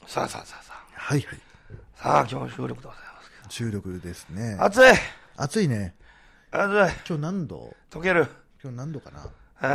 さあ。 はいはい。 さあ、今日も収録でございますけど。 収録ですね。 暑い。 暑いね。 暑い。 今日何度？ 溶ける。 今日何度かな。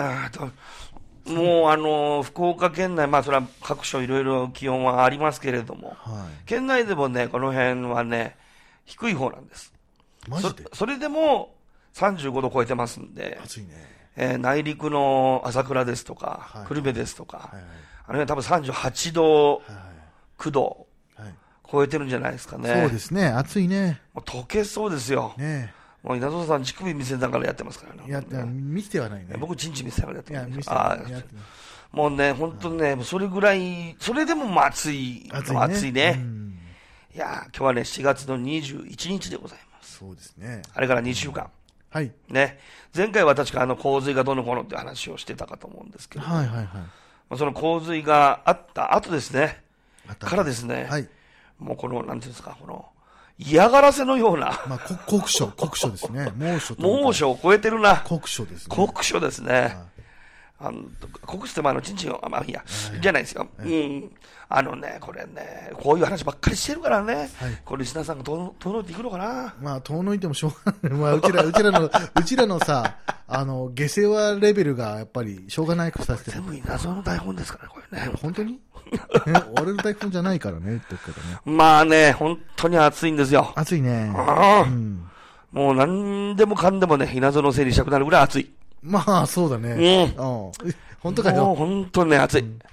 もう、福岡県内、まあ、それは各所いろいろ気温はありますけれども、 はい。 県内でもね、この辺はね、低い方なんです。 マジで？ それでも35度超えてますんで、 暑いね。 内陸の朝倉ですとか、 はい久留米ですとか、 はいはい。 あの辺多分38度、 はい 9度はい。 超えてるんじゃないですかね。 そうですね。暑いね。 もう溶けそうですよ。 ねもう稲造さん、乳首見せながらやってますからね。 見せてはないね。 僕、チンチン見せながらやっていや、 ます。 見せてはない。 もうね、本当にね、それぐらい、それでもまあ暑い。暑いね。いや今日はね、4月の21日でございます。 そうですね。 あれから2週間。 はい。 ね。前回は確か洪水がどのこうのって話をしてたかと思うんですけど。 はいはいはい。 その洪水があった後ですね。からですね。 はい。 もうこの、なんていうんですか、この、嫌がらせのような。 まあ、酷暑ですね。猛暑を超えてるな。 酷暑ですね。 酷暑ですね。酷暑ってチンチンを、まあいいや、じゃないですよ。これね、こういう話ばっかりしてるからね。これリスナーさんが遠のいていくのかな。 まあ、遠のいてもしょうがない。まあ、うちらのさ、下世話レベルがやっぱりしょうがないくさせてる。 全部謎の台本ですからね、これね。 本当に俺の台本じゃないからね、言ってるからね。 まあね、本当に暑いんですよ。 暑いね。 もう何でもかんでもね、稲造の整理したくなるぐらい暑い。 まあ、そうだね。本当かよ。 もう本当にね、暑い。 ね。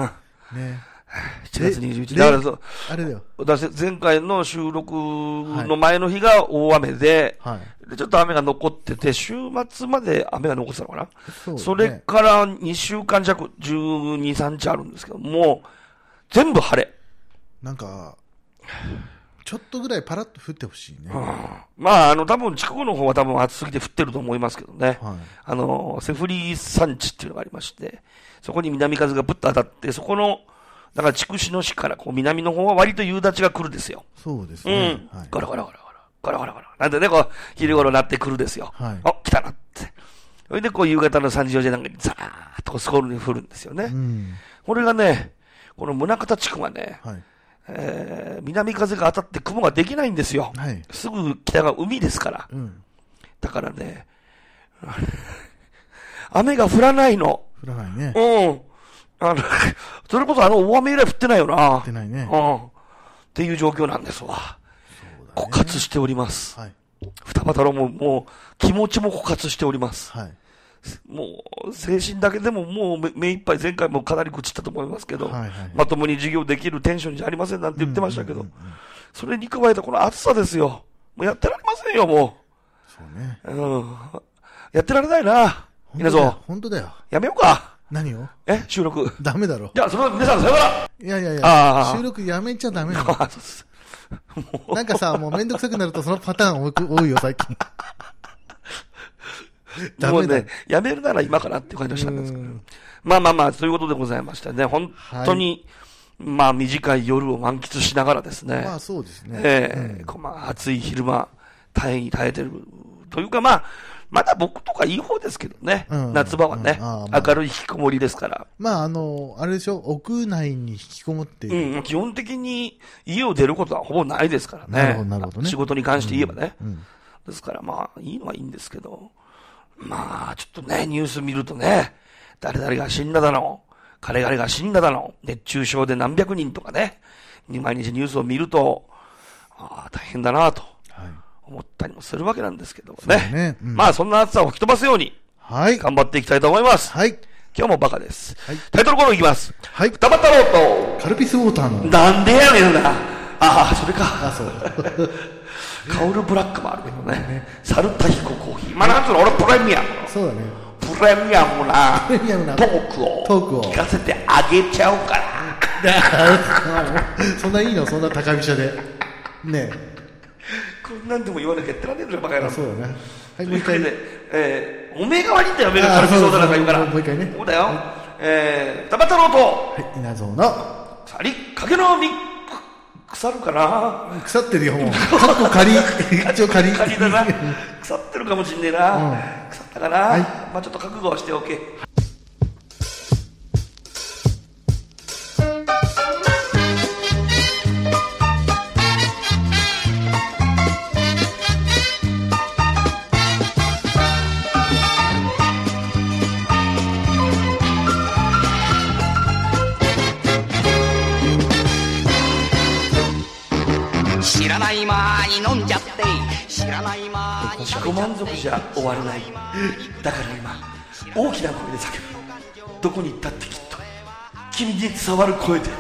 7月21日。だからそう、 あれだよ。 前回の収録の前の日が大雨で、ちょっと雨が残ってて、週末まで雨が残ってたのかな。それから2週間弱、12、3日あるんですけど、もう、全部晴れ。 なんか、ちょっとぐらいパラッと降ってほしいね。 まあ、多分、近くの方は多分暑すぎて降ってると思いますけどね。セフリ山地っていうのがありまして、そこに南風がぶっと当たって、そこの、だから筑紫野市からこう南の方は割と夕立が来るですよ。 そうですね。 ゴロゴロゴロゴロゴロゴロ。なんでね、こう、昼頃なってくるですよ。来たなって。それでこう夕方の3時4時なんかにザーッとスコールに降るんですよね。これがね、この宗像地区はね、南風が当たって雲ができないんですよ。すぐ北が海ですから。だからね、雨が降らないの。 降らないね。 それこそ大雨以来降ってないよな。 降ってないね。 っていう状況なんですわ。枯渇しております。双葉太郎ももう気持ちも枯渇しております。もう精神だけでももう目いっぱい、前回もかなり愚痴ったと思いますけど、まともに授業できるテンションじゃありませんなんて言ってましたけど、それに加えたこの暑さですよ。もうやってられませんよ、もう。 そうね。 やってられないな。稲造。 本当だよ。 やめようか。 何を？ 収録。 ダメだろ。 じゃあ、それは皆さんさよなら。 いや、収録やめちゃダメなの。なんかさ、もうめんどくさくなるとそのパターン多いよ、最近。 もうね、やめるなら今かなっていう感じがしたんですけど。まあ、そういうことでございましたね。本当に、まあ、短い夜を満喫しながらですね。 まあ、そうですね。 暑い昼間、耐えてる。というか、まだ僕とかいい方ですけどね。夏場はね。明るい引きこもりですから。 まあ、あれでしょ、屋内に引きこもっている。 基本的に家を出ることはほぼないですからね。 なるほどね。 仕事に関して言えばね。ですから、まあ、いいのはいいんですけど。まあ、ちょっとね、ニュース見るとね、誰々が死んだだの、彼々が死んだだの、熱中症で何百人とかね、毎日ニュースを見ると、大変だなと思ったりもするわけなんですけどもね。まあ、そんな暑さを吹き飛ばすように、頑張っていきたいと思います。今日もバカです。タイトルコールいきます。双葉太郎と、 カルピスウォーターの。 なんでやねんな。それか。そう。カオルブラックもあるけどね。サルタヒココーヒー。まあ、なんつうの、俺プレミアム。 そうだね。 プレミアムなトークを聞かせてあげちゃおうかな。そんないいの？そんな高飛車で。ねこんなんでも言わなきゃやってらんねえんだよ、バカ野郎。 そうだね。はい、もう一回ね。 おめえが悪いんだよ、おめえがカルピスウォーターなんか言うから。 もう一回ね。 そうだよ。双葉太郎と、稲造の、 影の実、腐るかな。 腐ってるよ、もう。カッコ仮。一応仮。 仮だな。腐ってるかもしんねえな。腐ったかな。まあちょっと覚悟はしておけ。 自己満足じゃ終わらない。だから今大きな声で叫ぶ。どこに行ったってきっと君に伝わる声で。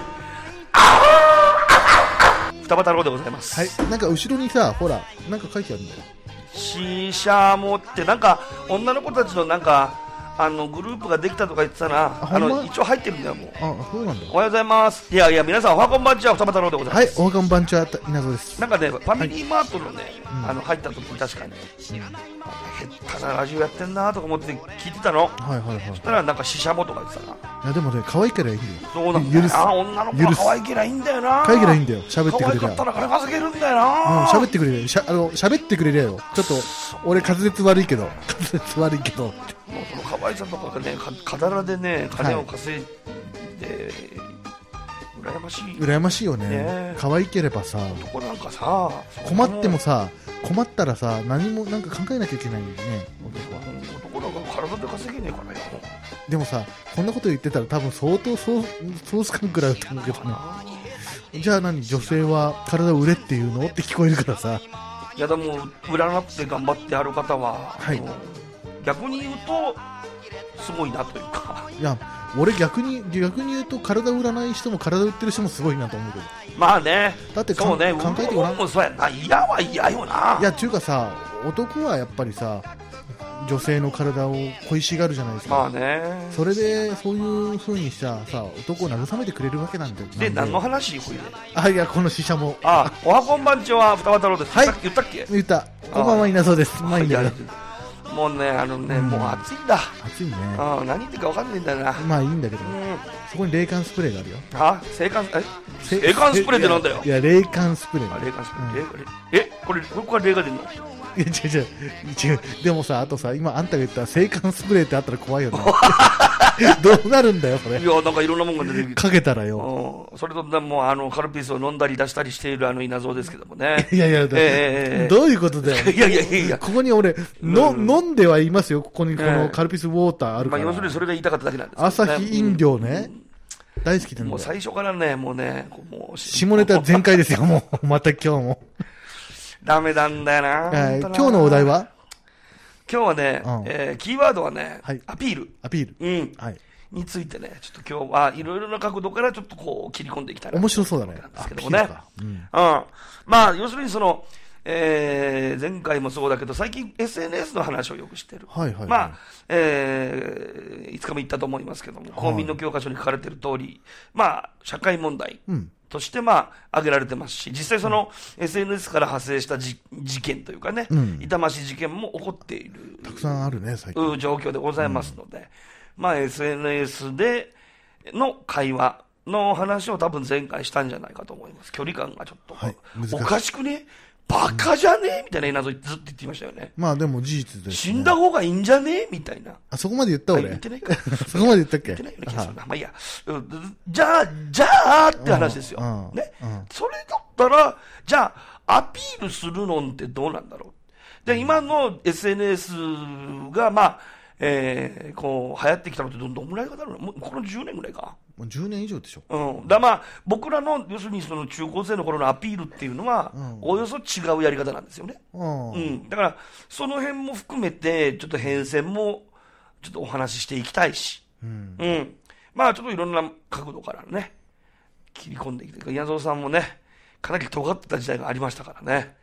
双葉太郎でございます。 はい。なんか後ろにさ、ほら、なんか書いてあるんだよ。 シーシャもってなんか女の子たちのなんかグループができたとか言ってたな。一応入ってるんだよ、もう。 あ、そうなんだ。 おはようございます。いやいや、皆さんおはこんばんちは、双葉太郎でございます。 はい、おはこんばんちは、稲造です。 なんかね、ファミリーマートのね、入った時に確かに、下手なラジオやってんなとか思って聞いてたの。 はいはいはい。 そしたらなんかシシャモとか言ってたな。 いやでもね、可愛いからいいんだよ。 そうなんだよ。女の子が可愛いけりゃいいんだよな。 可愛いけりゃいいんだよ。喋ってくれりゃ。 可愛かったら金稼げるんだよな。 喋ってくれりゃ。喋ってくれりゃよ。ちょっと、俺滑舌悪いけど。もうその可愛さとかがね、かだらでね、金を稼いで、羨ましい。 羨ましいよね。可愛ければさ、 男なんかさ、 困ってもさ、困ったらさ、何もなんか考えなきゃいけないよね、 男なんか体で稼げねえからよ。 でもさ、こんなこと言ってたら多分相当ソース感くらいだと思うけどね。じゃあ何、女性は体を売れっていうのって聞こえるからさ。 いやでも、売らなくて頑張ってある方は、 はい、 逆に言うとすごいなというか。 いや、俺逆に言うと体売らない人も体売ってる人もすごいなと思うけど。 まあね、 だってそうね、 考えてごらん。 そうやな、嫌は嫌よな。 いや、ちゅうかさ、男はやっぱりさ、女性の体を恋しがるじゃないですか。 まあね。 それでそういう風にさ、男を慰めてくれるわけなんだよ。 で、何の話これで。 あ、いや、このシシャも。 おはこんばんちは、双葉太郎です。 はい。 言ったっけ？ 言った。こんばんは、稲造です。まあいいんだよ。 もうね、もう暑いんだ。 暑いね。 何言ってるか分かんないんだよな。 まあいいんだけど、そこに冷感スプレーがあるよ。 冷感スプレーってなんだよ。 いや、冷感スプレー。 冷感スプレー。これ、どこから冷が出るの？ いや、違う。でもさ、あとさ、今あんたが言った制汗スプレーってあったら怖いよね。どうなるんだよ、それ。 いや、なんかいろんなもんが出てきて。 かけたらよ。 それと、もう、カルピスを飲んだり出したりしている稲造ですけどもね。 いや、どういうことだよ。 いや。 ここに俺、飲んではいますよ。ここにこのカルピスウォーターあるから。 まあ、要するにそれが言いたかっただけなんですけどね。 朝日飲料ね。大好きなんだ。 もう最初からね、もう下ネタ全開ですよ、もう。また今日も。 ダメなんだよな。 今日のお題は？ 今日はね、キーワードはね、アピール。についてね、ちょっと今日はいろいろな角度からちょっとこう切り込んでいきたいな。 面白そうだね。 ですけどもね。まあ、要するに前回もそうだけど、最近 SNS の話をよくしてる。まあ、いつかも言ったと思いますけども、公民の教科書に書かれている通り、まあ、社会問題としてまあ、挙げられてますし、実際SNS から派生した事件というかね、痛ましい事件も起こっている。 たくさんあるね、最近。 状況でございますので、まあ、SNS での会話の話を多分前回したんじゃないかと思います。距離感がちょっと、おかしくね、バカじゃねえみたいな謎ずっと言ってましたよね。 まあでも事実です、ね。 死んだ方がいいんじゃねえみたいな。 あ、そこまで言った俺。 言ってないか。 そこまで言ったっけ？ 言ってないような気がするな。まあいいや。じゃあって話ですよ。ね。それだったら、じゃあ、アピールするのってどうなんだろう。で、今の SNS が、まあ、こう、流行ってきたのってどんぐらいかだろうな。もう、この10年ぐらいか。 もう10年以上でしょ。 まあ、僕らの、要するに中高生の頃のアピールっていうのは、およそ違うやり方なんですよね。だから、その辺も含めて、ちょっと変遷も、ちょっとお話ししていきたいし、まあ、ちょっといろんな角度からね、切り込んでいきて、稲造さんもね、かなり尖ってた時代がありましたからね。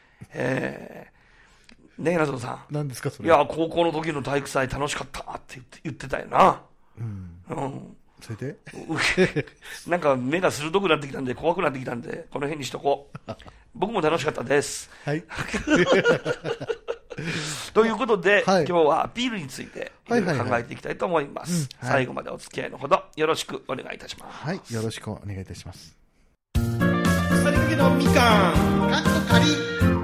ね、稲造さん。 何ですか、それ。 いや、高校の時の体育祭楽しかったって言ってたよな。 それでなんか目が鋭くなってきたんで、怖くなってきたんで、この辺にしとこう。僕も楽しかったです。 はい。 ということで、今日はアピールについて考えていきたいと思います。最後までお付き合いのほどよろしくお願いいたします。 はい、よろしくお願いいたします。 腐りかけのみかん。 かっこかり。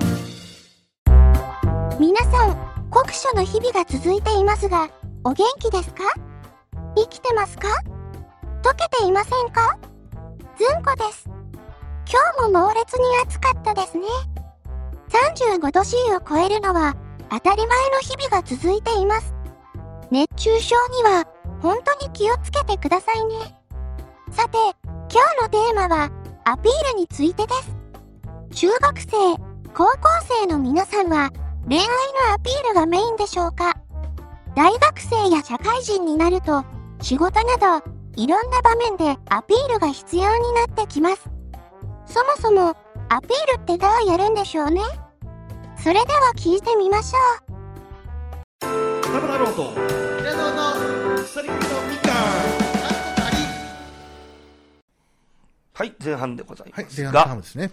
皆さん、酷暑の日々が続いていますが、お元気ですか？生きてますか？溶けていませんか？ずんこです。今日も猛烈に暑かったですね。35度 C を超えるのは当たり前の日々が続いています。熱中症には本当に気をつけてくださいね。さて、今日のテーマはアピールについてです。中学生、 高校生の皆さんは恋愛のアピールがメインでしょうか？大学生や社会人になると仕事などいろんな場面でアピールが必要になってきます。そもそもアピールってどうやるんでしょうね。それでは聞いてみましょう。 中太郎と平野の鎖のみかんはい、前半でございはい、 ます前半のハムが、 ですね。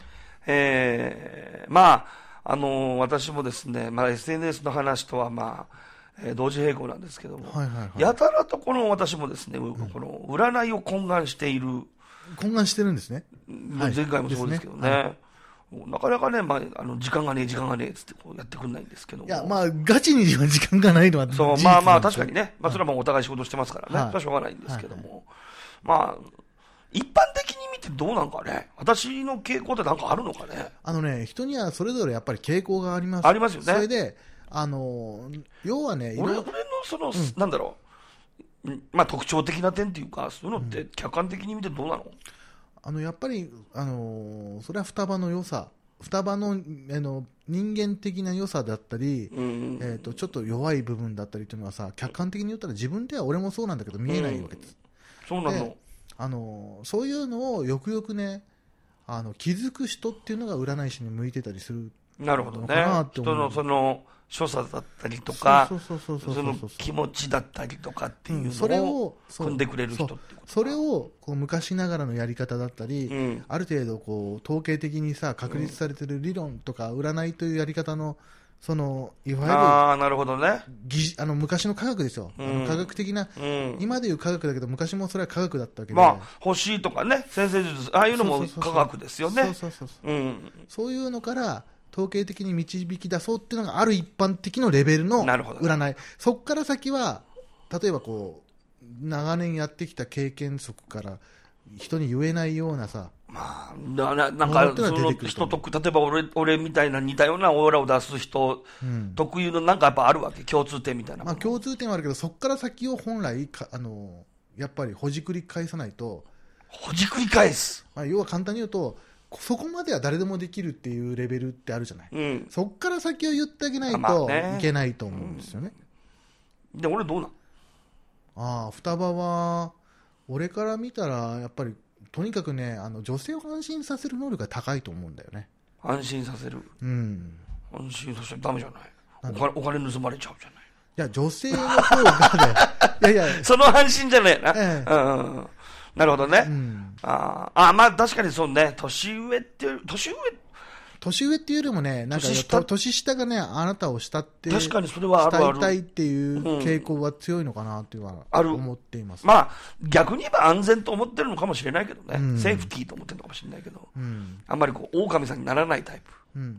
まあ、私もですね、まあ、SNS の話とはまあ、同時並行なんですけども、 はいはいはい。 やたらとこの私もですね、この占いを懇願している、 懇願してるんですね。はい前回もそうですけどね、 ですねなかなかね、まあ、時間がねえつってこうやってくんないんですけども。 いや、まあ、ガチには時間がないのは事実そう、 なんですまあまあ、 よ確かにね、まあ、それはもうお互い仕事してますからね、 はいそれはしょうがないんですけどはも、まあ、一般的に見てどうなんかね、私の傾向ってなんかあるのかね。 人にはそれぞれやっぱり傾向があります。 ありますよねそれで、要はね、 俺のその、なんだろう、まあ特徴的な点っていうか、そういうのって客観的に見てどうなの？ やっぱり、それは双葉の良さ、双葉の、人間的な良さだったり、ちょっと弱い部分だったりというのはさ、客観的に言ったら自分では俺もそうなんだけど見えないわけです。 そうなの。 でそういうのをよくよくね、気づく人っていうのが占い師に向いてたりするなるほどねのかなって思う。 人のその所作だったりとか、 そうそうそうそうその気持ちだったりとかっていうそれのをを組んでくれる人っていうこと。 それをこう昔ながらのやり方だったり、ある程度こう統計的にさ確立されてる理論とか占いというやり方のそのいわゆるなるほどね。 昔の科学ですよ、科学的な、今でいう科学だけど昔もそれは科学だったわけで、 まあ星とかね先生術ああいうのも科学ですよね。 そういうのから統計的に導き出そうっていうのがある一般的のレベルの占い。そこから先は例えばこう長年やってきた経験則から人に言えないようなさ、 まあ、なんかその人と例えば俺みたいな似たようなオーラを出す人、特有のなんかやっぱあるわけ、共通点みたいな。 まあ共通点はあるけど、そこから先を本来やっぱりほじくり返さないと。 ほじくり返す、 要は簡単に言うとそこまでは誰でもできるっていうレベルってあるじゃない、そこから先を言ってあげないといけないと思うんですよね。 で俺どうなん？ 双葉は俺から見たらやっぱりとにかくね、女性を安心させる能力が高いと思うんだよね。 安心させる。安心させたらダメじゃない。お金盗まれちゃうじゃない。 いや女性の方がねいやその安心じゃないな。なるほどね。まあ確かにそうね。年上っていうよりもね、なんか年下がね、あなたを慕って確かにそれは慕いたいっていう傾向が強いのかなっていうのは思っています。 まあ逆に言えば安全と思ってるのかもしれないけどね、セーフティーと思ってるのかもしれないけど、あんまりこう狼さんにならないタイプ。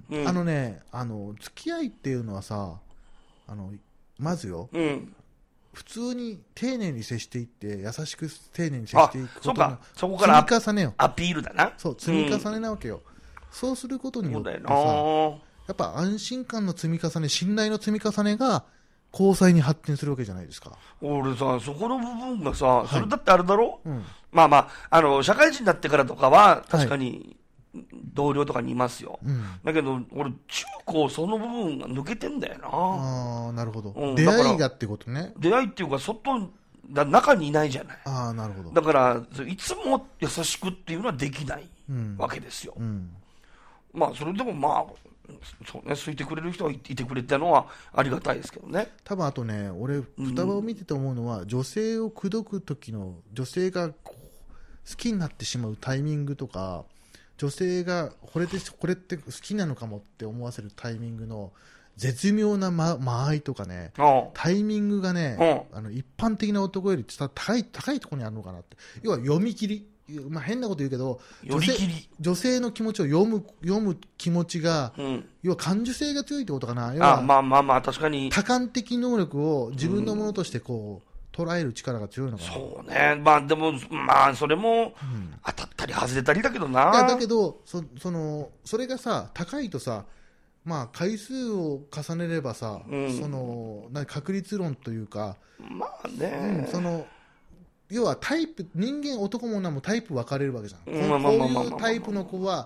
付き合いっていうのはさ、まずよ、普通に丁寧に接していって優しく丁寧に接していくことの積み重ねよ。 アピールだな。 そう、積み重ねなわけよ。そうすることによってさ、やっぱ安心感の積み重ね、信頼の積み重ねが交際に発展するわけじゃないですか。 俺さ、そこの部分がさ、それだってあれだろ、まあまあ、社会人になってからとかは確かに同僚とかにいますよ、だけど俺中高その部分が抜けてんだよな。 なるほど、出会いがってことね。 出会いっていうか中にいないじゃない。 なるほど。 だからいつも優しくっていうのはできないわけですよ。まあそれでもまあそうね、好いてくれる人がいてくれたのはありがたいですけどね。 多分あとね、俺双葉を見てて思うのは、女性を口説く時の女性が好きになってしまうタイミングとか、女性がこれって好きなのかもって思わせるタイミングの絶妙な間合いとかね、タイミングがね、一般的な男より高いところにあるのかなって。要は読み切り、変なこと言うけど、女性の気持ちを読む気持ちが、要は感受性が強いってことかな。要はまあ確かに多感的能力を自分のものとしてこう捉える力が強いのかな。 そうね。まあでもそれも当たったり外れたりだけどな。 だけどそれがさ高いとさ、回数を重ねればさ、確率論というか、 まあね、 要はタイプ、人間男も女もタイプ分かれるわけじゃん。こういうタイプの子は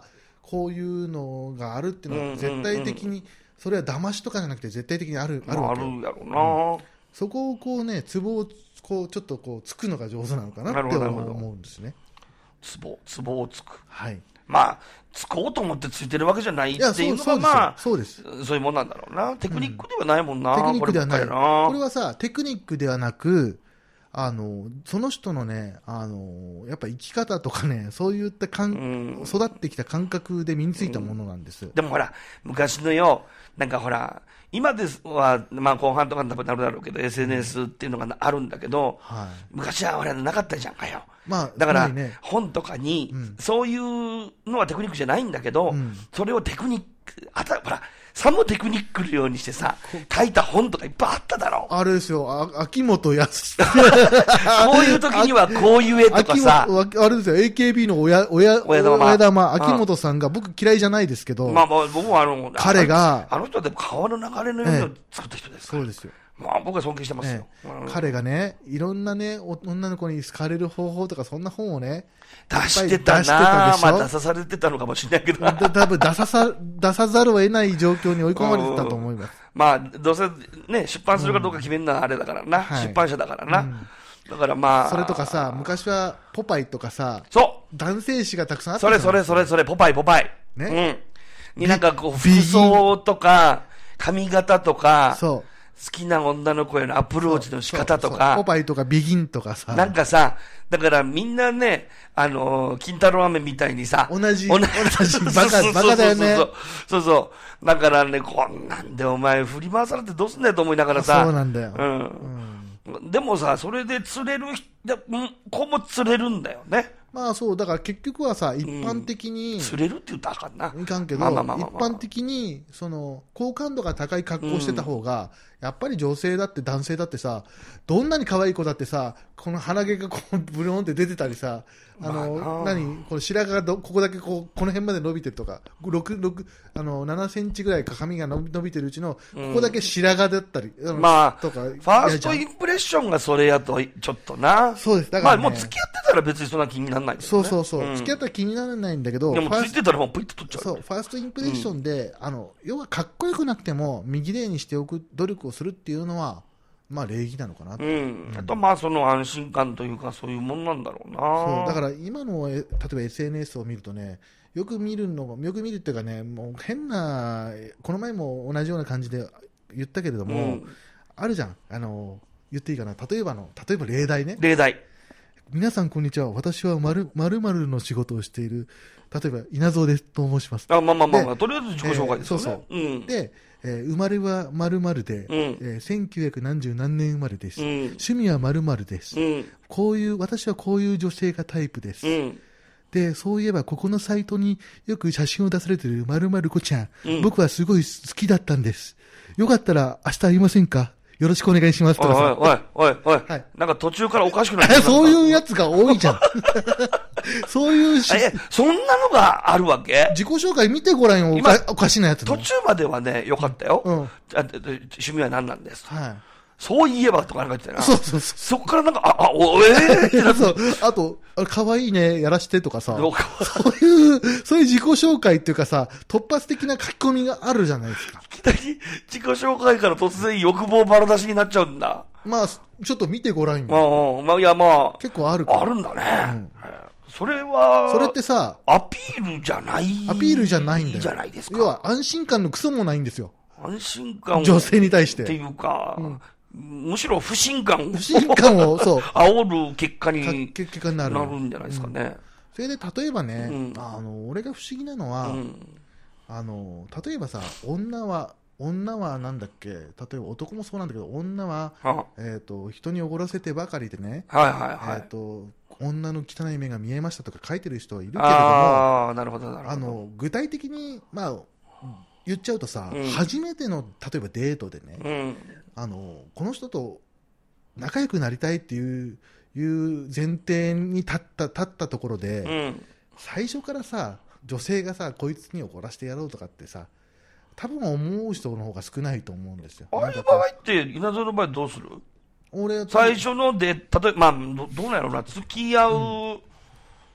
こういうのがあるっていうのは絶対的に、それは騙しとかじゃなくて絶対的にあるわけよ。 あるやろな、 そこをこうね、ツボをこうちょっとこうつくのが上手なのかなって思うんですね。 ツボをつく。 はい。 まあ、つこうと思ってついてるわけじゃないっていうのが、まあ、そういうもんなんだろうな。テクニックではないもんな。 テクニックではない。これはさ、テクニックではなく、その人のね、やっぱ生き方とかね、そういった育ってきた感覚で身についたものなんです。 でもほら、昔のよ、なんかほら、今ですは、まあ後半とかになるだろうけど、SNS っていうのがあるんだけど、昔はほらなかったじゃんかよ。まあ、だから、本とかに、そういうのはテクニックじゃないんだけど、それをテクニック、ほら、さもテクニックのようにしてさ、書いた本とかいっぱいあっただろう。 あれですよ、秋元康。 こういう時にはこういう絵とかさ。 あれですよ、AKB の親玉、秋元さんが、僕嫌いじゃないですけど、 まあ僕も彼が、 あの人はでも川の流れのように作った人ですから。 そうですよ。 まあ僕は尊敬してますよ。 彼がね、いろんなね、女の子に好かれる方法とか、そんな本をね、 出してたな。まあ出さされてたのかもしれないけど。 多分出さざるを得ない状況に追い込まれてたと思います。 まあ、どうせね、出版するかどうか決めるのはあれだからな。出版社だからな。だからまあ。 それとかさ、昔はポパイとかさ、男性誌がたくさんあった。 それ、ポパイ。ね。になんかこう、服装とか、髪型とか、好きな女の子へのアプローチの仕方とか。 ポパイとかビギンとかさ。 なんかさ、だからみんなね、金太郎飴みたいにさ、 同じバカだよね。 そう。だからね、こんなんでお前振り回されてどうすんだよと思いながらさ。 そうなんだよ。 でもさ、それで釣れる子も釣れるんだよね。 まあそう、だから結局はさ、一般的に。 釣れるって言ったらあかんな。 いかんけど、一般的に、好感度が高い格好してた方が、やっぱり女性だって男性だってさ、どんなに可愛い子だってさ、この鼻毛がこう、ブローンって出てたりさ、この白髪がここだけこの辺まで伸びてるとか、7センチぐらい髪が伸びてるうちの、ここだけ白髪だったり、 まあ、ファーストインプレッションがそれやと、ちょっとな。 そうです。だから、 まあもう付き合ってたら別にそんな気にならないけどね。 そう。付き合ったら気にならないんだけど、 でもついてたらもうプイッと取っちゃう。 そう、ファーストインプレッションで、要はかっこよくなくても、右例にしておく努力をするっていうのは、まあ礼儀なのかな。 あとまあその安心感というかそういうもんなんだろうな。 そう、だから今の例えば SNS を見るとね、よく見るっていうかね、もう変な、この前も同じような感じで言ったけれども、あるじゃん。言っていいかな。例えば例題ね。 例題。 皆さんこんにちは。私は〇〇の仕事をしている、例えば稲造ですと申します。 まあ、とりあえず自己紹介ですよね。 そう。で、生まれは〇〇で、1900何十何年生まれです。趣味は〇〇です。私はこういう女性がタイプです。で、そういえばここのサイトによく写真を出されている〇〇子ちゃん、僕はすごい好きだったんです。よかったら明日会いませんか？よろしくお願いしますとかさ。 おい。なんか途中からおかしくなる。 そういうやつが多いじゃん。そういうそんなのがあるわけ？ 自己紹介見てごらんよ、おかしなやつ。 途中まではね、よかったよ。趣味は何なんです。そういえばとかなんか言ってたな。そこからなんか、ってなって。 あと、可愛いね、やらしてとかさ。そういう自己紹介っていうかさ、突発的な書き込みがあるじゃないですか。 いきなり自己紹介から突然欲望ばら出しになっちゃうんだ。 まあ、ちょっと見てごらんよ。 結構あるから。 あるんだね。それってさ、アピールじゃないんだよ。じゃないですか。 要は安心感のクソもないんですよ。 安心感女性に対して。 っていうか、むしろ不信感をそう煽る結果になるんじゃないですかね。 それで例えばね、俺が不思議なのは、例えばさ、女はなんだっけ、例えば男もそうなんだけど、女は人におごらせてばかりでね、女の汚い目が見えましたとか書いてる人はいるけれども、 なるほど。 具体的に言っちゃうとさ、初めての例えばデートでね、この人と仲良くなりたいっていう前提に立ったところで、最初からさ、女性がさ、こいつに怒らせてやろうとかってさ、多分思う人の方が少ないと思うんですよ。 ああいう場合って稲造の場合どうする？最初ので、例えばどうなんやろうな、付き合う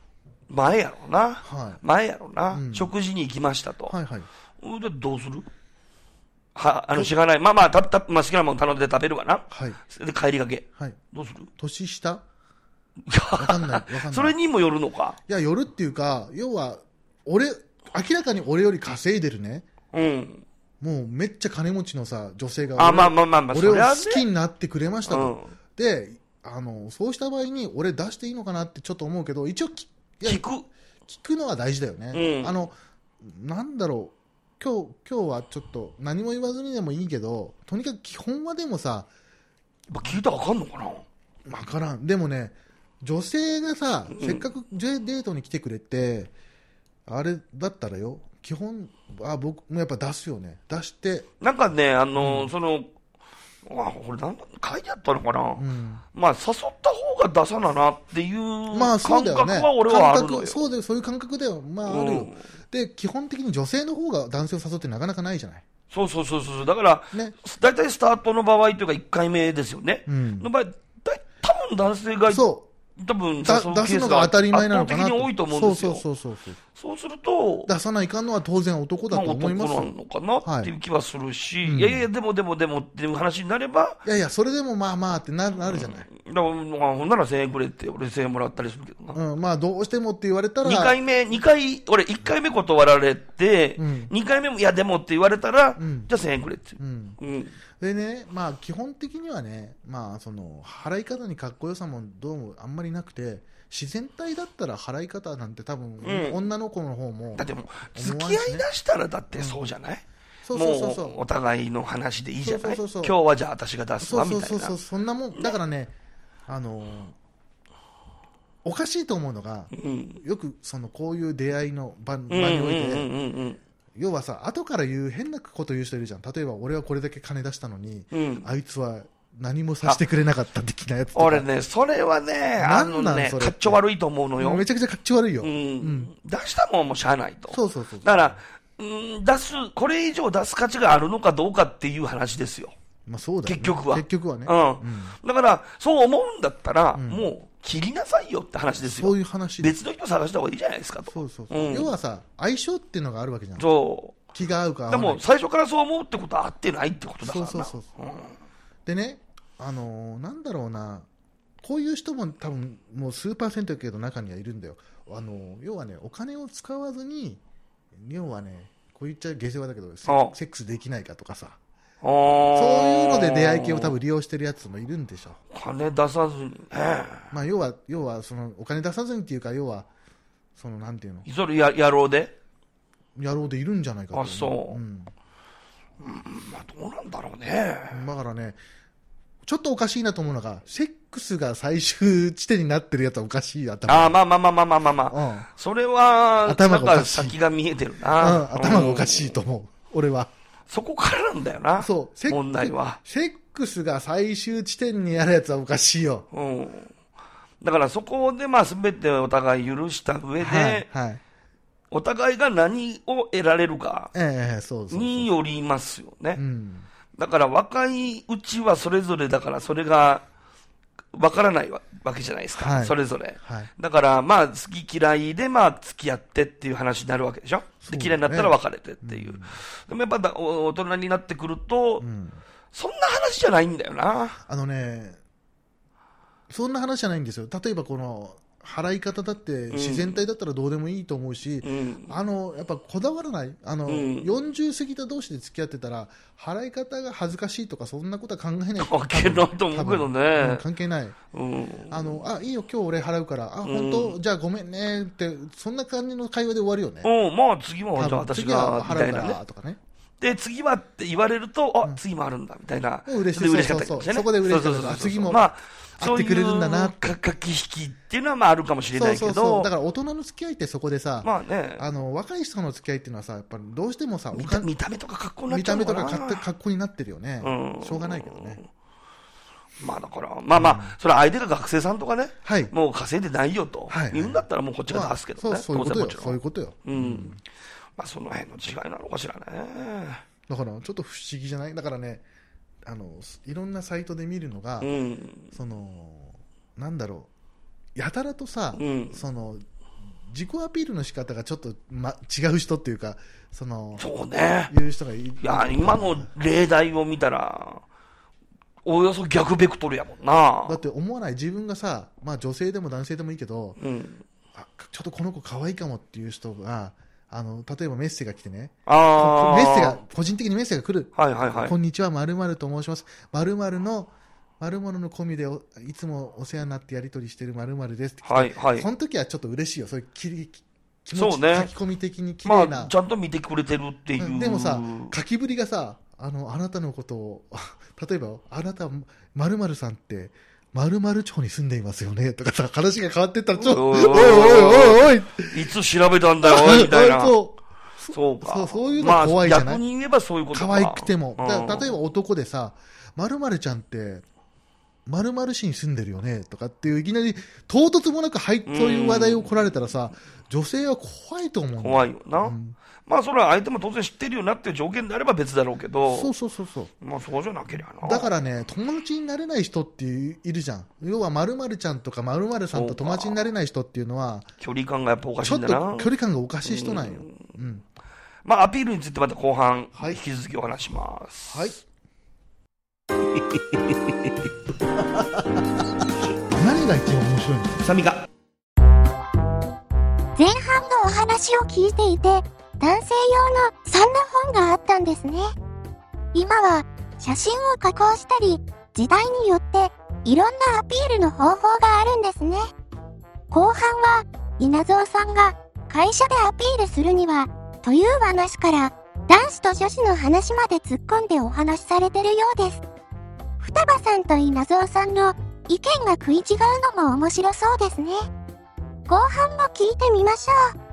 前やろな。 はい。 前やろな。 うん食事に行きましたと。 はいはい。 でどうするしがない。まあまあ、好きなもの頼んで食べるわな。 はい。 で、帰りがけ。 はい。 どうする年下わかんない。わかんない。 それにもよるのか。 いや、夜っていうか、要は、明らかに俺より稼いでるね。 うん。 もうめっちゃ金持ちのさ、女性がまあまあまあまあ、 俺をそれはね好きになってくれましたと。 うんで、そうした場合に俺出していいのかなってちょっと思うけど、一応聞く。 聞くのは大事だよね。 うんなんだろう、今日はちょっせ何も言わずにでもいいけど、とにかく基本はでもさ、 やっぱ聞いたらわかんのかな。 わからん。でもね、女性がさ、せっかくデートに来てくれて、あれだったらよ、基本、僕もやっぱ出すよね。出して、 なんかね、これ書いてあったのかな、まあ、誘った方が出さななっていうまあそう感だよね。 覚は俺はあるのよ。 そういう感覚だよ。まああるよ。で、基本的に女性の方が男性を誘ってなかなかないじゃない。 そう。だから、 ね。 大体スタートの場合というか1回目ですよね。の場合、多分男性が、多分誘うケ出すースのが当たり前なのかなと。 圧倒的に多いと思うんですよ。そうすると、 出さないかんのは当然男だと思いますよ。 男なのかなっていう気はするし、いやいや、でもっていう話になれば、 いやいや、それでもまあってなるじゃない。 だから、ほんなら1000円くれって、俺1000円もらったりするけどな。 まあどうしてもって言われたら。 俺1回目断られて、2回目もいやでもって言われたら、じゃあ1000円くれって。 でね、まあ基本的にはね、まあ払い方にかっこよさもどうもあんまりなくて、自然体だったら払い方なんて多分、女の子の方も。 だってもう、付き合い出したらだってそうじゃない、もうお互いの話でいいじゃない。今日はじゃあ私が出すわみたいな。 そんなもん。だからね、おかしいと思うのが、よくこういう出会いの場において、要はさ、後から変なこと言う人いるじゃん。例えば俺はこれだけ金出したのに、あいつは何もさせてくれなかった的なやつとか。 俺ね、それはね、かっちょ悪いと思うのよ。 めちゃくちゃかっちょ悪いよ。 出したもんもしゃあないと。 そう。 だから、これ以上出す価値があるのかどうかっていう話ですよ。 まあそうだよね。 結局はね。 だから、そう思うんだったら、もう、切りなさいよって話ですよ。 そういう話。 別の人探した方がいいじゃないですかと。 そう。要はさ、相性っていうのがあるわけじゃん。 そう。 気が合うか合わない。 でも、最初からそう思うってことは合ってないってことだからな。 そう。でね、なんだろうな、こういう人も多分もう数パーセントだけど中にはいるんだよ。要はね、お金を使わずに、要はね、こう言っちゃ下世話だけど、セックスできないかとかさ、そういうので出会い系を多分利用してるやつもいるんでしょ。 金出さずにね。 まあ要はお金出さずにっていうか、要はなんていうの。 それ野郎でいるんじゃないかと。 そう。まあどうなんだろうね。 だからね、ちょっとおかしいなと思うのが、セックスが最終地点になってるやつはおかしい。 まあ。それは、 頭がおかしい。 先が見えてるな。 頭がおかしいと思う。俺は。 そこからなんだよな。 そう。 問題は。 セックスが最終地点にやるやつはおかしいよ。 だからそこでまあ全てお互い許した上で、お互いが何を得られるかによりますよね。だから若いうちはそれぞれだからそれがわからないわけじゃないですか、それぞれ。だからまあ好き嫌いでまあ付き合ってっていう話になるわけでしょ。で嫌いになったら別れてっていう。でもやっぱ大人になってくると、そんな話じゃないんだよな。 そんな話じゃないんですよ。例えばこの払い方だって自然体だったらどうでもいいと思うし、やっぱこだわらない、40過ぎた同士で付き合ってたら払い方が恥ずかしいとかそんなことは考えない。 関係ないと思うけどね。 関係ない。いいよ今日俺払うから、本当じゃあごめんねってそんな感じの会話で終わるよね。 まあ次もじゃあ私が払うからとかね。 で次はって言われると、次もあるんだみたいな。 嬉しかったりしてね。そこで嬉しかった。次も。会ってくれるんだなって。 駆け引きっていうのはまああるかもしれないけど。 だから大人の付き合いってそこでさ、若い人の付き合いっていうのはさ、やっぱりどうしてもさ、 見た目とか格好になっちゃうのかな。 見た目とか格好になってるよね。しょうがないけどね。 まあだから、それは相手が学生さんとかね、もう稼いでないよと言うんだったらもうこっちが出すけどね。 そういうことよ。 まあその辺の違いなのかしらね。 だからちょっと不思議じゃない？だからね、いろんなサイトで見るのが、なんだろう、やたらとさ、 自己アピールの仕方がちょっと、違う人っていうか、 そうね。 いう人がいる。 いや、今の例題を見たら、およそ逆ベクトルやもんな。 だって思わない？自分がさ、女性でも男性でもいいけど、ちょっとこの子可愛いかもっていう人が、例えばメッセが来てね、個人的にメッセが来る。 はいはいはい。 こんにちは、〇〇と申します。〇〇のコミでいつもお世話になってやり取りしてる〇〇ですって来て、 はいはい。 その時はちょっと嬉しいよ。そういう気持ち、 そうね、 書き込み的に綺麗な。 ちゃんと見てくれてるっていう。 でもさ、書きぶりがさ、あなたのことを、例えば、あなた、〇〇さんって、〇〇町に住んでいますよねとかさ、話が変わってったらおいおいいつ調べたんだよみたいな。そうか。 そういうの怖いじゃない？ 逆に言えばそういうことか。 可愛くても。例えば男でさ、〇〇ちゃんって、〇〇市に住んでるよねとかっていう、いきなり唐突もなくそういう話題を来られたらさ、女性は怖いと思うんだよ。 怖いよな。それは相手も当然知ってるよなっていう条件であれば別だろうけど。 そう。 そうじゃなければな。 だからね、友達になれない人っているじゃん。要は〇〇ちゃんとか〇〇さんと友達になれない人っていうのは、 距離感がやっぱおかしいんだな。 ちょっと距離感がおかしい人なんよ。 アピールについてまた後半、引き続きお話します。 はい。何が一番面白いの？ サミが前半のお話を聞いていて、男性用のそんな本があったんですね。今は写真を加工したり、時代によっていろんなアピールの方法があるんですね。後半は稲造さんが会社でアピールするにはという話から、男子と女子の話まで突っ込んでお話しされてるようです。双葉さんと稲造さんの意見が食い違うのも面白そうですね。後半も聞いてみましょう。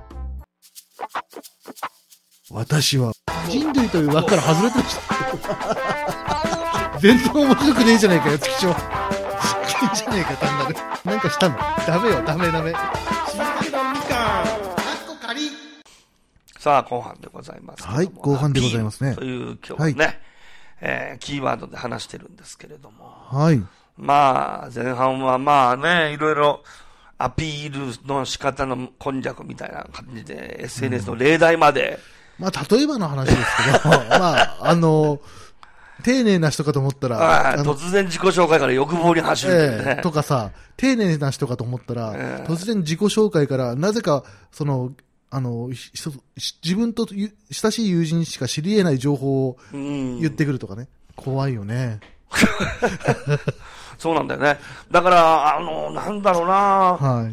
私は人類という枠から外れてました。全然面白くねえじゃねえかよ、月長。いいじゃねえか、単なる。なんかしたの？ダメよ、ダメ。 さあ、後半でございます。 はい、後半でございますね。 という今日はね、キーワードで話してるんですけれども。 はい。 前半はいろいろアピールの仕方の根略みたいな感じで、SNS の例題まで。 例えばの話ですけど、丁寧な人かと思ったら、 突然自己紹介から欲望に走る、ねとかさ、丁寧な人かと思ったら、突然自己紹介から、なぜか、自分と親しい友人しか知り得ない情報を言ってくるとかね。怖いよね。 そうなんだよね。だから、なんだろうな、 はい。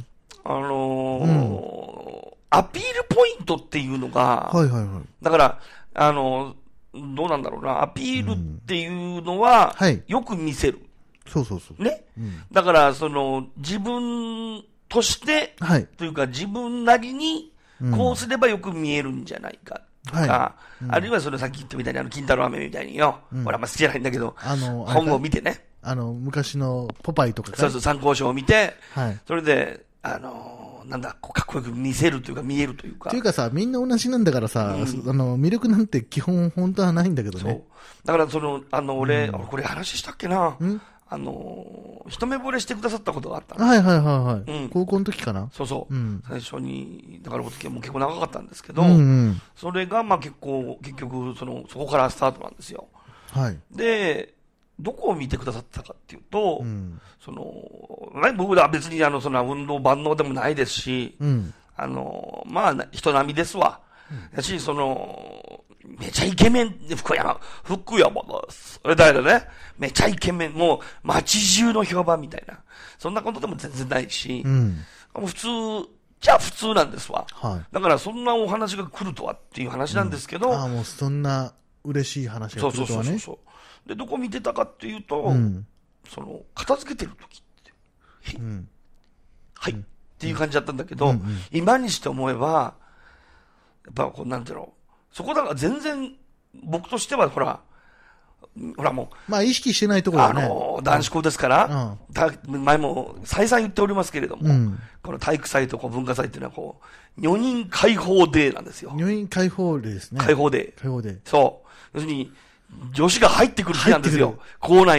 アピールポイントっていうのが、だから、どうなんだろうな、アピールっていうのは、よく見せる。 そう。 ね。だから、自分として、というか自分なりに、こうすればよく見えるんじゃないか。とか、あるいはさっき言ったみたいに金太郎飴みたいによ。俺あんま好きじゃないんだけど、本を見てね。 昔のポパイとかそう、参考書を見て、それで、かっこよく見せるというか見えるというか。 というかさ、みんな同じなんだからさ、魅力なんて基本本当はないんだけどね。そう。 だから俺、これ話したっけな。一目惚れしてくださったことがあったはい。高校の時かな。 そう。最初に、だからもう結構長かったんですけど、それが結局、そこからスタートなんですよ。 はい。 で、どこを見てくださったかっていうと、僕は別に運動万能でもないですし、人並みですわ。やし、めちゃイケメンで福山です。それだよね。めちゃイケメン、もう街中の評判みたいな。そんなことでも全然ないし、普通、じゃあ普通なんですわ。だからそんなお話が来るとはっていう話なんですけど。 もうそんな嬉しい話が来るとはね。 そう。で、どこ見てたかっていうと、片付けてる時って、はい、っていう感じだったんだけど、今にして思えば、やっぱなんていうの、そこだから全然、僕としてはほらもう。意識してないところだね。 男子校ですから、前も再三言っておりますけれども、この体育祭と文化祭っていうのは女人解放デーなんですよ。 女人解放デーですね。 解放デー。そう。要するに、女子が入ってくる日なんですよ。校内に。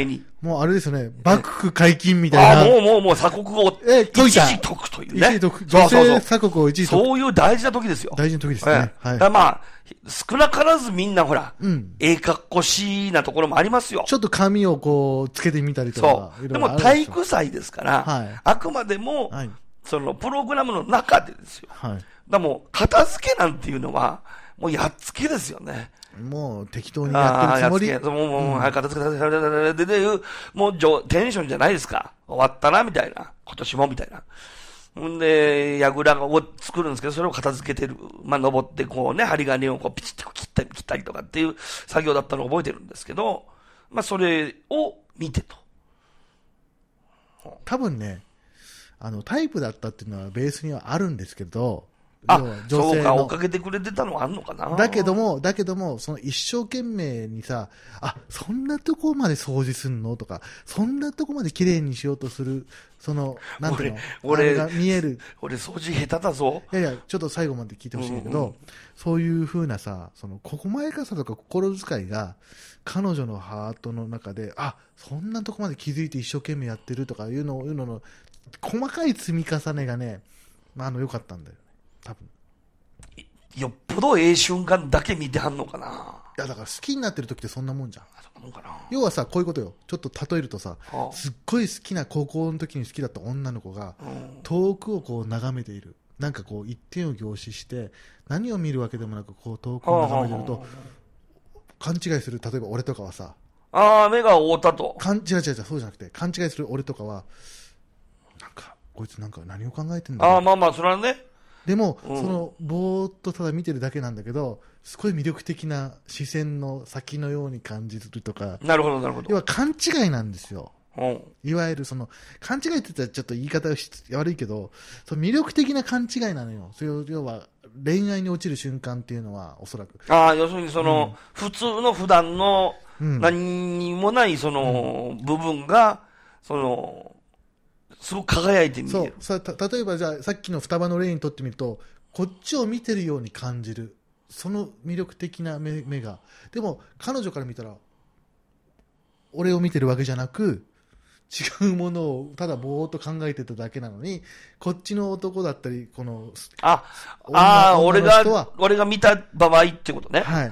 もうあれですよね、幕府解禁みたいな。 もう鎖国を一時解くというね。 一時解く。女性鎖国を一時解く。 そういう大事な時ですよ。 大事な時ですね。はい。 だからまあ、少なからずみんなほら、かっこしいなところもありますよ。 ちょっと髪をこう、つけてみたりとか。 そう。でも体育祭ですから、あくまでも、そのプログラムの中でですよ。だからもう、片付けなんていうのは、もうやっつけですよね。 もう適当にやってるつもり。 もう、片付けでいう、もうテンションじゃないですか。終わったな、みたいな。今年も、みたいな。んで、櫓を作るんですけど、それを片付けてる。まあ、登ってこうね、針金をこうピチッと切ったりとかっていう作業だったのを覚えてるんですけど、まあ、それを見てと。 多分ね、タイプだったっていうのはベースにはあるんですけど、 そうか、追っかけてくれてたのはあんのかな。 だけども、その一生懸命にさ、そんなとこまで掃除すんのとか、そんなとこまで綺麗にしようとする、なんていうの俺が見える。 俺掃除下手だぞ。 いや、ちょっと最後まで聞いてほしいんだけど、そういう風なさ、細やかさとか心遣いが、彼女のハートの中で、そんなとこまで気づいて一生懸命やってるとかいうのの、細かい積み重ねがね、良かったんだよ。多分よっぽど瞬間だけ見てはんのかな。 いやだから好きになってる時ってそんなもんじゃん。 そんなもんかな。 要はさこういうことよ。ちょっと例えるとさ、すっごい好きな高校の時に好きだった女の子が、遠くをこう眺めている。なんかこう一点を凝視して何を見るわけでもなくこう遠くを眺めてると勘違いする。例えば俺とかはさ、 目が覆ったと。 違うそうじゃなくて勘違いする俺とかはなんかこいつなんか何を考えてんだろう。 まあそれはね。 でも、ぼーっとただ見てるだけなんだけど、すごい魅力的な視線の先のように感じるとか。 なるほど。 要は勘違いなんですよ。いわゆる勘違いって言ったらちょっと言い方悪いけど、魅力的な勘違いなのよ。要は、恋愛に落ちる瞬間っていうのは、おそらく。 要するに普通の普段の、何にもない部分が、すごく輝いて見える。 例えばじゃあさっきの双葉の例にとってみると、こっちを見てるように感じる。その魅力的な目が。でも彼女から見たら、俺を見てるわけじゃなく、違うものをただぼーっと考えてただけなのに、こっちの男だったり、 俺が見た場合ってことね。はい。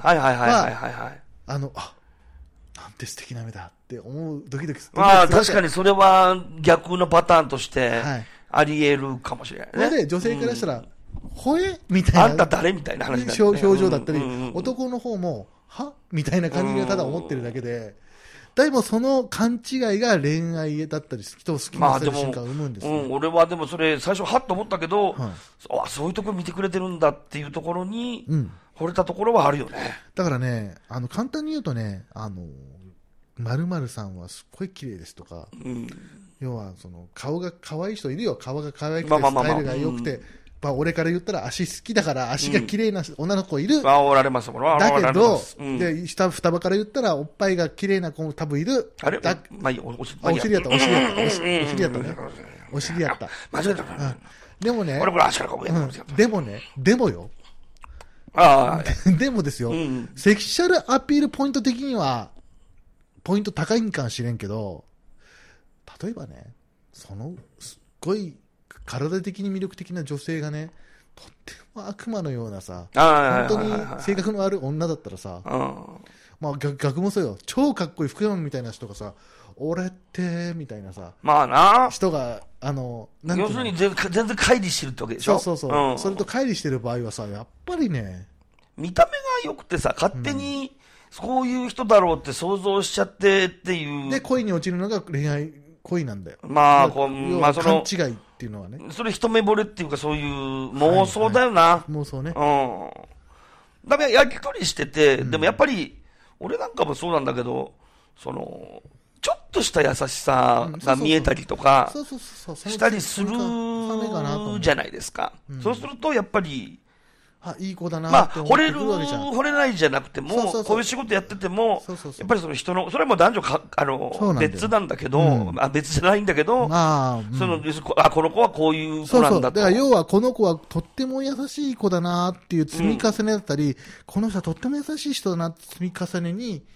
なんて素敵な目だって思う、ドキドキする。 確かにそれは逆のパターンとしてあり得るかもしれないね。 で女性からしたら、ほえみたいな。 あんた誰みたいな話だよね。 表情だったり、男の方も、はみたいな感じがただ思ってるだけで、でもその勘違いが恋愛だったり、人を好きになる瞬間を生むんですよ。 俺はでもそれ最初はっと思ったけど、そういうところ見てくれてるんだっていうところに、惚れたところはあるよね。 だからね、簡単に言うとね、〇〇さんはすっごい綺麗ですとか、要は顔が可愛い人いるよ。顔が可愛くてスタイルが良くて、俺から言ったら足好きだから足が綺麗な女の子いる。 おられます。 だけど、で双葉から言ったらおっぱいが綺麗な子も多分いる。 あれ？ お尻やったね。お尻やった。 間違えた。 でもね、 俺これ足からこうでもよ。でもですよ、セクシャルアピールポイント的にはポイント高いんかもしれんけど、例えばね、すっごい体的に魅力的な女性がね、とっても悪魔のようなさ、本当に性格のある女だったらさ、逆もそうよ。超かっこいい福山みたいな人がさ、俺ってみたいなさ、人が要するに全然乖離してるってわけでしょ。 そう。それと乖離してる場合はさ、やっぱりね、 見た目が良くてさ、勝手にそういう人だろうって想像しちゃってっていう。 で、恋に落ちるのが恋なんだよ。 勘違いっていうのはね。 それ一目惚れっていうかそういう妄想だよな。 妄想ね。 だからやりとりしてて、でもやっぱり、俺なんかもそうなんだけど、ちょっとした優しさが見えたりとか、したりするじゃないですか。そうするとやっぱり、 いい子だなって思ってくるわけじゃん。 惚れないじゃなくても、こういう仕事やってても、やっぱり人の、それはもう男女別なんだけど、別じゃないんだけど、この子はこういう子なんだと。 だから要はこの子はとっても優しい子だなっていう積み重ねだったり、この人はとっても優しい人だなって積み重ねに、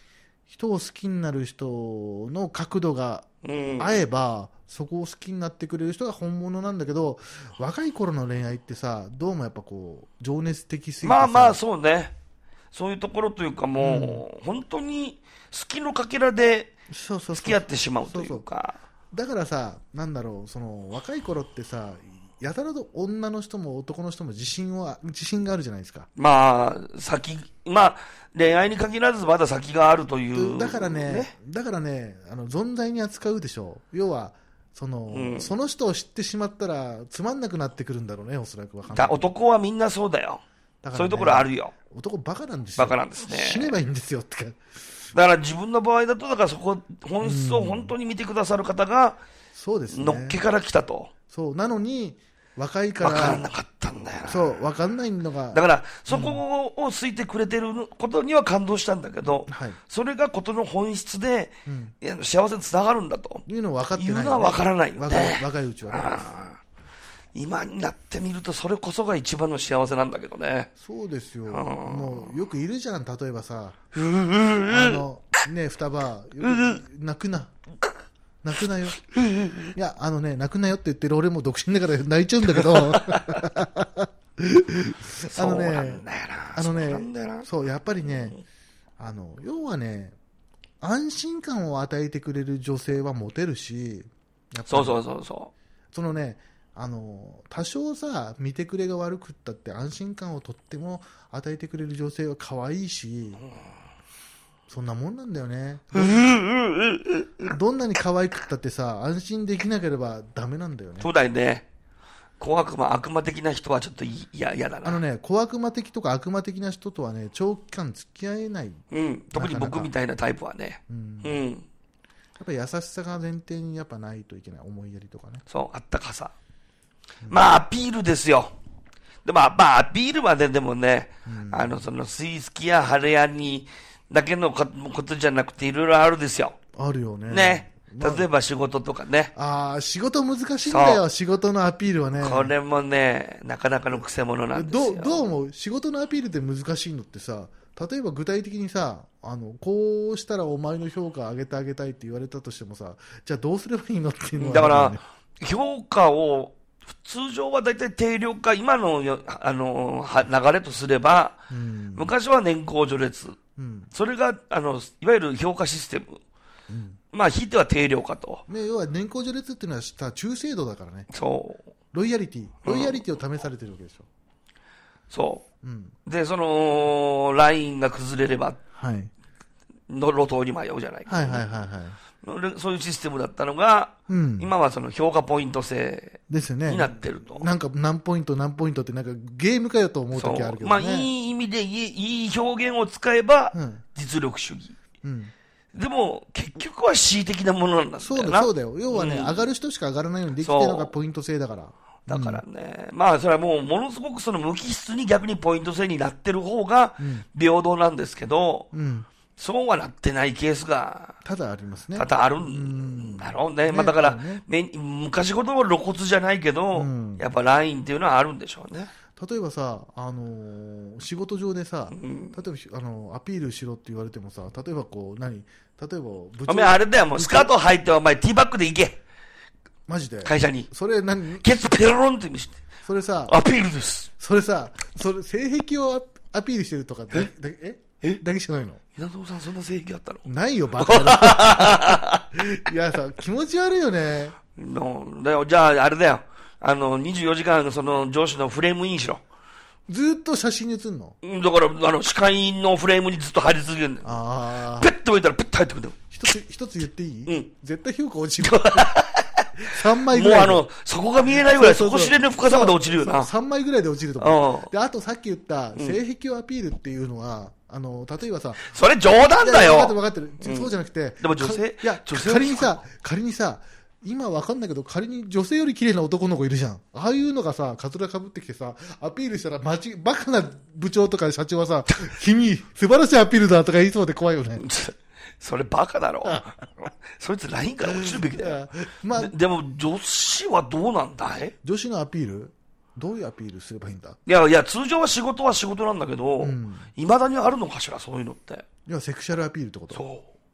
人を好きになる人の角度が合えば、そこを好きになってくれる人が本物なんだけど、若い頃の恋愛ってさ、どうもやっぱこう情熱的すぎてさ、 まあまあそうね、そういうところというかもう、本当に好きのかけらで付き合ってしまうというか。 だからさ、なんだろう、その若い頃ってさ、やたらと女の人も男の人も自信があるじゃないですか。 まあ恋愛に限らずまだ先があるという。 だからね、存在に扱うでしょう。要はその人を知ってしまったらつまんなくなってくるんだろうね、おそらくは。 男はみんなそうだよ。だからね、そういうところあるよ。 男バカなんですよ。 バカなんですね。 死ねばいいんですよってか。 だから自分の場合だと、だからそこ本質を本当に見てくださる方が、 そうですね、 のっけから来たと。 そうなのに若いから分からなかったんだよな。 そう分かんないのが、 だからそこを好いてくれてることには感動したんだけど、それがことの本質で、幸せにつながるんだというのは分かってない、 いうのは分からないよね。 若いうちはね。 今になってみるとそれこそが一番の幸せなんだけどね。 そうですよ。もうよくいるじゃん、例えばさ、ね、双葉泣くなよ。いや、泣くなよって言ってる俺も独身だから泣いちゃうんだけど。そう、やっぱりね、要はね、安心感を与えてくれる女性はモテるし、やっぱりそのね、多少さ、見てくれが悪くったって安心感をとっても与えてくれる女性は可愛いし、そんなもんなんだよね。どんなに可愛くったってさ、安心できなければダメなんだよね。 そうだよね。悪魔的な人はちょっと嫌だな。 小悪魔的とか悪魔的な人とはね、長期間付き合えない。 特に僕みたいなタイプはね。 やっぱり優しさが前提にやっぱないといけない。思いやりとかね。 そう、あったかさ。まあ、アピールですよ。でも、アピールまででもね、その水好きや晴れやにだけのことじゃなくていろいろあるですよ。あるよね。 ね。例えば仕事とかね。 仕事難しいんだよ、仕事のアピールはね。 これもね、なかなかのくせ者なんですよ。 どう思う？仕事のアピールって難しいのってさ、例えば具体的にさ、こうしたらお前の評価上げてあげたいって言われたとしてもさ、じゃあどうすればいいのっていうのは、 だから、評価を、通常はだいたい定量化、今の流れとすれば、昔は年功序列。それが、いわゆる評価システム。ひいては定量化と。 要は年功序列っていうのは中制度だからね。 そう。 ロイヤリティを試されてるわけでしょ。 そう。で、その、ラインが崩れれば、の路頭に迷うじゃないか。そういうシステムだったのが、今はその評価ポイント制になってると。 なんか何ポイントってなんかゲームかよと思う時あるけどね。 いい意味でいい表現を使えば、実力主義。でも、結局は恣意的なものなんだよな。 そうだよ。要はね、上がる人しか上がらないようにできてるのがポイント制だから。 だからね、それはもう、ものすごくその無機質に逆にポイント制になってる方が平等なんですけど、そうはなってないケースが多々ありますね。 多々あるんだろうね。だから、昔ほど露骨じゃないけど、やっぱラインっていうのはあるんでしょうね。 例えばさ、仕事上でさ、例えばアピールしろって言われてもさ、例えば例えば部長、 お前あれだよ、もうスカート履いてお前ティーバッグで行け。 マジで会社に。 それケツペロロンって見せて。 それさ、 アピールです。 それ性癖をアピールしてるとかだけじゃないの？ 稲造さんそんな性癖あったの？ ないよ、バカ。いやさ、気持ち悪いよね。 じゃあ、あれだよ。24時間その上司のフレームインしろ。 ずっと写真に写んの？ だから、視界のフレームにずっと入り続けるんだよ。ペッと置いたらペッと入ってくるんだよ。 一つ言っていい？絶対評価落ちる。3枚ぐらい。もうそこが見えないぐらい底知れぬ深さまで落ちるよな。 3枚ぐらいで落ちると思う。で、あとさっき言った性癖をアピールっていうのは、例えばさ、 それ冗談だよ。 分かってる。そうじゃなくて、 でも女性、 仮にさ、今わかんないけど、仮に女性より綺麗な男の子いるじゃん。ああいうのがさ、カツラ被ってきてさ、アピールしたらバカな部長とか社長はさ、君、素晴らしいアピールだとか言いそうで怖いよね。 それバカだろ。そいつラインから落ちるべきだよ。でも女子はどうなんだい？ 女子のアピール？どういうアピールすればいいんだ？ いや、通常は仕事なんだけど、未だにあるのかしら、そういうのって。 いや、セクシャルアピールってこと？ そう。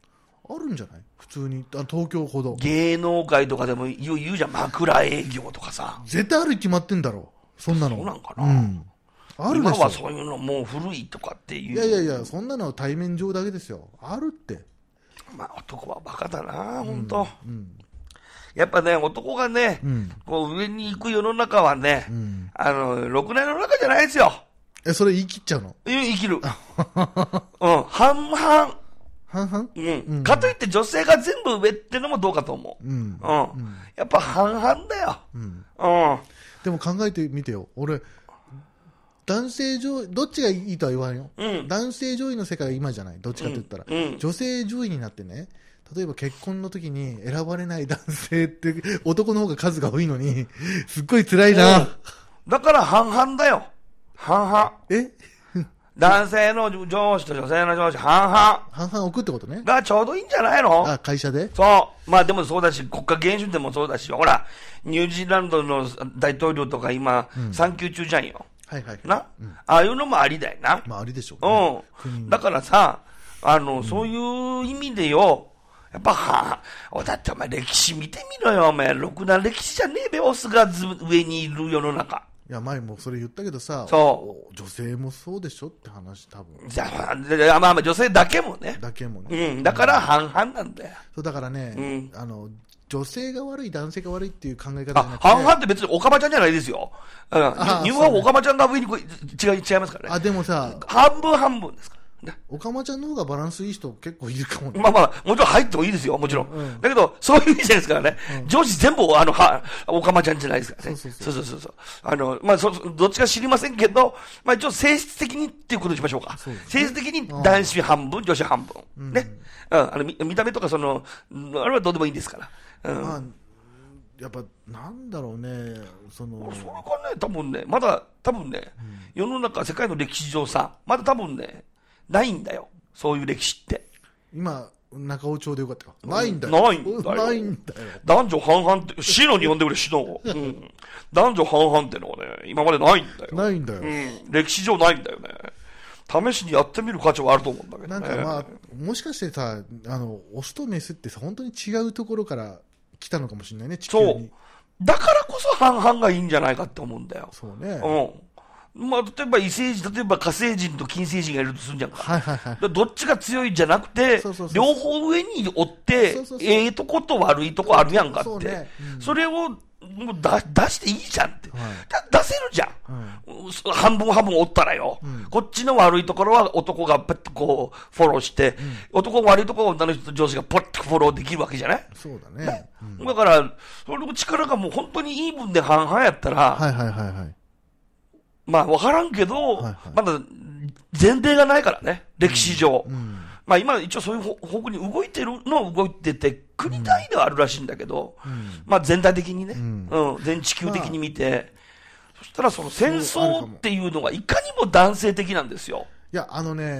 あるんじゃない普通に東京ほど。 芸能界とかでも言うじゃん、枕営業とかさ。 絶対あるに決まってんだろそんなの。 そうなんかな、 あるでしょ。 今はそういうのもう古いとかっていう。 いやそんなのは対面上だけですよ。あるって。 まあ男はバカだな本当、やっぱね男がね、こう上に行く世の中はね、ろくな世の中じゃないですよ。 それ言い切っちゃうの？ 生きる。半々。 半々？ かといって女性が全部上ってのもどうかと思う。やっぱ半々だよ。 でも考えてみてよ。俺、男性上位、どっちがいいとは言わんよ。男性上位の世界が今じゃない。どっちかって言ったら。女性上位になってね、例えば結婚の時に選ばれない男性って男の方が数が多いのに、すっごい辛いな。 だから半々だよ。半々。男性の上司と女性の上司、半々。 半々置くってことね。 がちょうどいいんじゃないの？ 会社で？ そう。まあでもそうだし、国家元首でもそうだし、ほら、ニュージーランドの大統領とか今、産休中じゃんよ。な、ああいうのもありだよな。 まあありでしょうね。 だからさ、そういう意味でよ、やっぱだってお前歴史見てみろよ、お前。ろくな歴史じゃねえべ、オスが上にいる世の中。 いや前もそれ言ったけどさ、女性もそうでしょって話多分。 じゃあまあ女性だけもね。だから半々なんだよ。 そうだからね、女性が悪い男性が悪いっていう考え方じゃなくて、 半々って別にオカマちゃんじゃないですよ。ニューはオカマちゃんが上に違いますからね。 でもさ、 半分半分ですから。 オカマちゃんの方がバランスいい人結構いるかもね。 まあもちろん入ってもいいですよ、もちろん。だけど、そういう意味じゃないですからね。上司全部オカマちゃんじゃないですからね。そう。まあどっちか知りませんけど、まあ一応性質的にっていうことにしましょうか。性質的に男子半分、女子半分。ね。見た目とかあれはどうでもいいんですから。 やっぱなんだろうね、 それがね、多分ね、世の中、世界の歴史上さ、まだ多分ね、ないんだよ。そういう歴史って。 今、中尾町でよかったか。ないんだよ。 ないんだよ。男女半々って、死のに呼んでくれ、死の。男女半々ってのはね、今までないんだよ。 ないんだよ。 歴史上ないんだよね。試しにやってみる価値はあると思うんだけどね。 なんかまあ、もしかしてさ、オスとメスってさ、本当に違うところから来たのかもしれないね、地球に。そう。 だからこそ半々がいいんじゃないかって思うんだよ。 そうね。 まあ、例えば異星人、例えば火星人と金星人がいるとするんじゃんか。どっちが強いんじゃなくて、両方上におって、ええとこと悪いとこあるやんかって。それをもう出していいじゃんって。出せるじゃん。半分半分おったらよ。こっちの悪いところは男がパッとこう、フォローして、男が悪いところは女の人と上司がパッとフォローできるわけじゃない？ そうだね。 だから、その力がもう本当にいい分で半々やったら、まあ、わからんけど、まだ前提がないからね、歴史上。まあ今一応そういう方向に動いてて、国単位ではあるらしいんだけど、まあ全体的にね、全地球的に見て、そしたらその戦争っていうのがいかにも男性的なんですよ。 いや、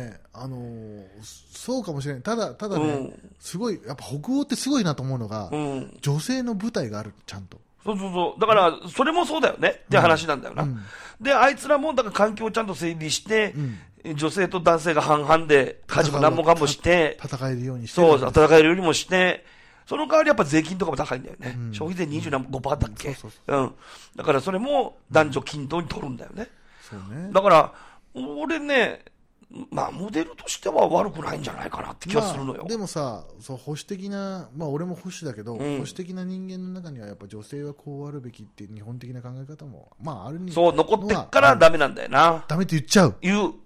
そうかもしれない。ただね、すごい、やっぱ北欧ってすごいなと思うのが、女性の部隊がある、ちゃんと。 そう。だから、それもそうだよねって話なんだよな。で、あいつらも、だから環境をちゃんと整備して、女性と男性が半々で、家事も何もかもして、 戦えるようにして。 そう、戦えるようにもして、その代わりやっぱ税金とかも高いんだよね。消費税25%だっけ。だからそれも男女均等に取るんだよね。だから、俺ね、まあ、モデルとしては悪くないんじゃないかなって気がするのよ。 でもさ、保守的な、まあ俺も保守だけど、保守的な人間の中にはやっぱ女性はこうあるべきっていう日本的な考え方も、まああるに。 そう、残ってっからダメなんだよな。 ダメって言っちゃう。 言う。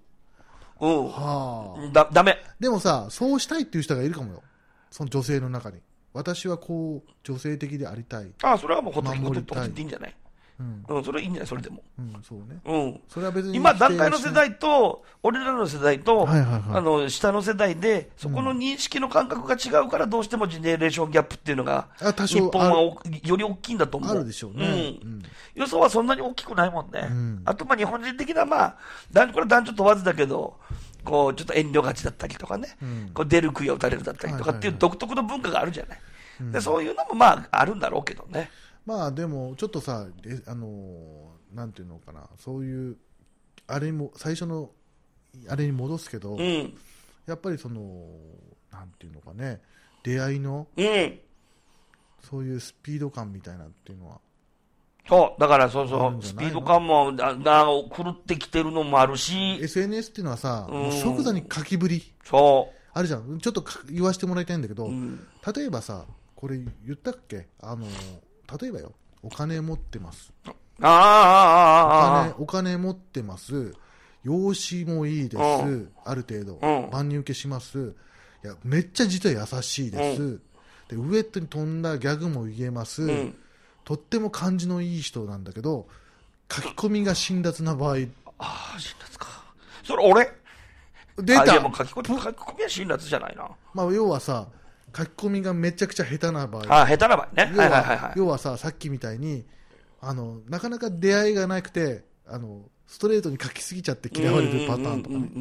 ダメ。 でもさ、そうしたいっていう人がいるかもよ。その女性の中に。私はこう、女性的でありたい。 それはもうほっとっていいんじゃない？それはいいんじゃない？それでも。 そうね。それは別に。 今、段階の世代と、俺らの世代と、下の世代で、そこの認識の感覚が違うから、どうしてもジェネレーションギャップっていうのが、日本はより大きいんだと思う。 あるでしょうね。 予想はそんなに大きくないもんね。あと、まあ、日本人的な、まあ、これ男女問わずだけど、こう、ちょっと遠慮がちだったりとかね、こう出る杭を打たれるだったりとかっていう独特の文化があるじゃない。で、そういうのもまあ、あるんだろうけどね。 まあでもちょっとさ、なんていうのかな、そういうあれも最初のあれに戻すけど、やっぱりそのなんていうのかね、 出会いの、 うん。 そういうスピード感みたいなっていうのは。 そう。だからそうあそう。 るんじゃないのスピード感も、狂ってきてるのもあるし、 SNS っていうのはさ、 うんもう即座に書きぶりそあるじゃん。ちょっと言わせてもらいたいんだけど、 う。うん。 例えばさ、これ言ったっけ、例えばよ、お金持ってます。 ああ。 お金持ってます。容姿もいいです。ある程度、万人受けします。いや、めっちゃ実は優しいです。で、ウエットに飛んだギャグも言えます。とっても感じのいい人なんだけど、書き込みが辛辣な場合。 ああ、辛辣か。それ俺出た。 いや、もう書き込みは辛辣じゃないな。 まあ、要はさ、書き込みがめちゃくちゃ下手な場合。 ああ、下手な場合ね。 要はさ、さっきみたいに、なかなか出会いがなくて、ストレートに書きすぎちゃって嫌われるパターンとかね。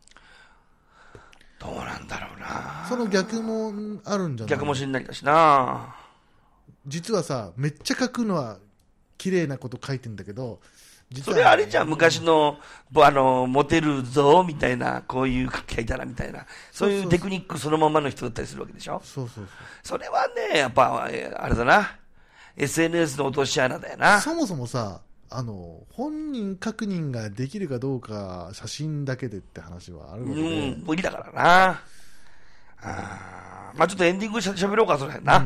どうなんだろうな。 その逆もあるんじゃない？ 逆もしんなりだしな。 実はさ、めっちゃ書くのは綺麗なこと書いてんだけど、 それあれじゃん、昔の、モテるぞ、みたいな、こういう書きたらみたいな、そういうテクニックそのままの人だったりするわけでしょ。 そう。 それはね、やっぱ、あれだな。SNS の落とし穴だよな。 そもそもさ、本人確認ができるかどうか、写真だけでって話はあるわけで。 無理だからな。まあちょっとエンディング喋ろうか、それな。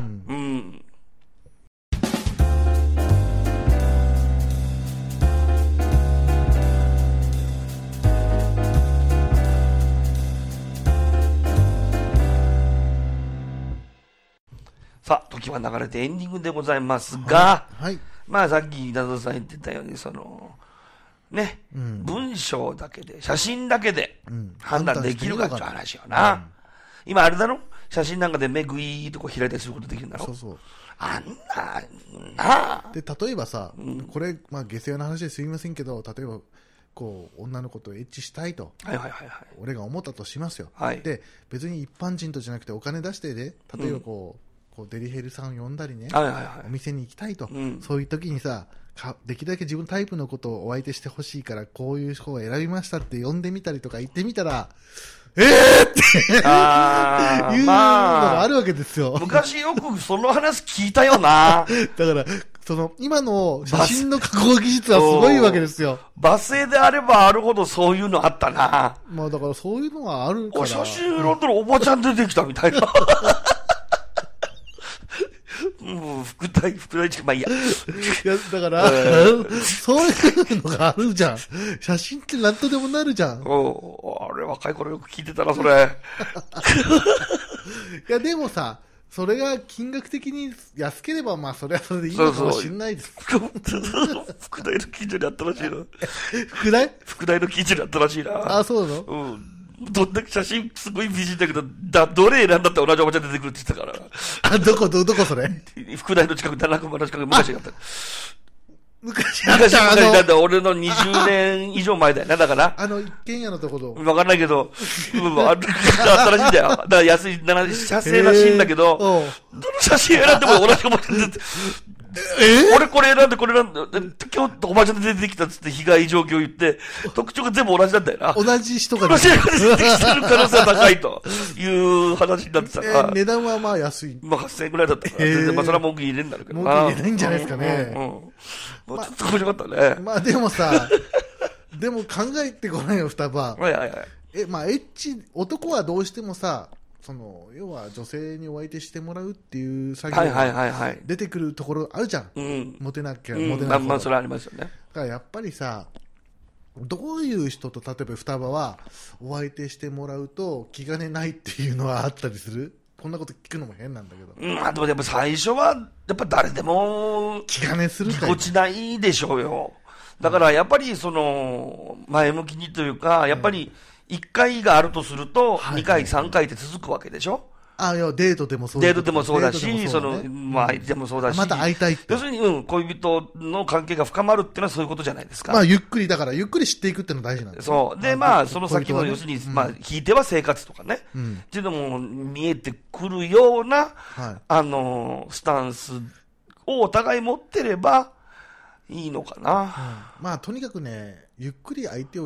さあ、時は流れてエンディングでございますが、 はい。 まあさっき稲田さん言ってたように、ね、文章だけで、写真だけで判断できるかっていう話よな。今あれだろ、写真なんかで目グイーっとこう開いたりすることできるんだろ。 そう。 あんな、 で、例えばさ、これ、まあ下世話な話ですみませんけど、例えば、こう、女の子とエッチしたいと。俺が思ったとしますよ。で、別に一般人とじゃなくてお金出してで、例えばこうデリヘルさんを呼んだりね、お店に行きたいと、そういう時にさ、できるだけ自分タイプのことをお相手してほしいからこういう人を選びましたって呼んでみたりとか言ってみたら、っていうのがあるわけですよ。 昔よくその話聞いたよな。 だから今の写真の加工技術はすごいわけですよ。 罵声であればあるほどそういうのあったな。 まあだからそういうのはあるから。 写真選んだらおばちゃん出てきたみたいな。副題地区、まあいいや。 だから、そういうのがあるじゃん。写真って何とでもなるじゃん。 あれ若い頃よく聞いてたな、それ。 いや、でもさ、それが金額的に安ければ、まあ、それはそれでいいのかもしれないです。 副題の記事にあったらしいな。 副題の記事にあったらしいな。 あ、そうなの？ どんだけ写真すごい美人だけど、どれ選んだって同じおばちゃん出てくるって言ってたから。 どこそれ？ 副題の近く、田中村の近く、昔あった。 昔あった。俺の20年以上前だよね、だから。 一軒家のところ。 わかんないけど、あったらしいんだよ。だから安い、写生らしいんだけど、どの写真選んでも同じおばちゃん出て俺これ選んで、今日おばちゃんで出てきたっつって被害状況言って、特徴が全部同じなんだよな。 同じ人が同じ人が出てきてる可能性が高いという話になってたから。 値段はまあ安い。 まあ8000円くらいだったから、まあそれは文句言えねえんだろうけどな。文句言えないんじゃないですかね。 もうちょっと面白かったね。 まあでもさ、でも考えてごらんよ、双葉。まあエッチ、男はどうしてもさ、要は女性にお相手してもらうっていう作業が出てくるところあるじゃん。モテなきゃ、モテなきゃ。 まあそれありますよね。だからやっぱりさ、どういう人と例えば双葉はお相手してもらうと気兼ねないっていうのはあったりする？こんなこと聞くのも変なんだけど。 まあでもやっぱ最初は、やっぱ誰でも、 気兼ねするぎこちないでしょうよ。だからやっぱり前向きにというか、やっぱり1回があるとすると、2回、3回って続くわけでしょ。 いや、デートでもそうだし、まあ、でもそうだし。 また会いたいって。 要するに、恋人の関係が深まるっていうのはそういうことじゃないですか。 まあ、ゆっくり知っていくっていうのが大事なんですそう。で、まあ、その先の、要するに、まあ、聞いては生活とかね。っていうのも見えてくるような、スタンスをお互い持ってればいいのかな。 まあ、とにかくね、ゆっくり相手を知って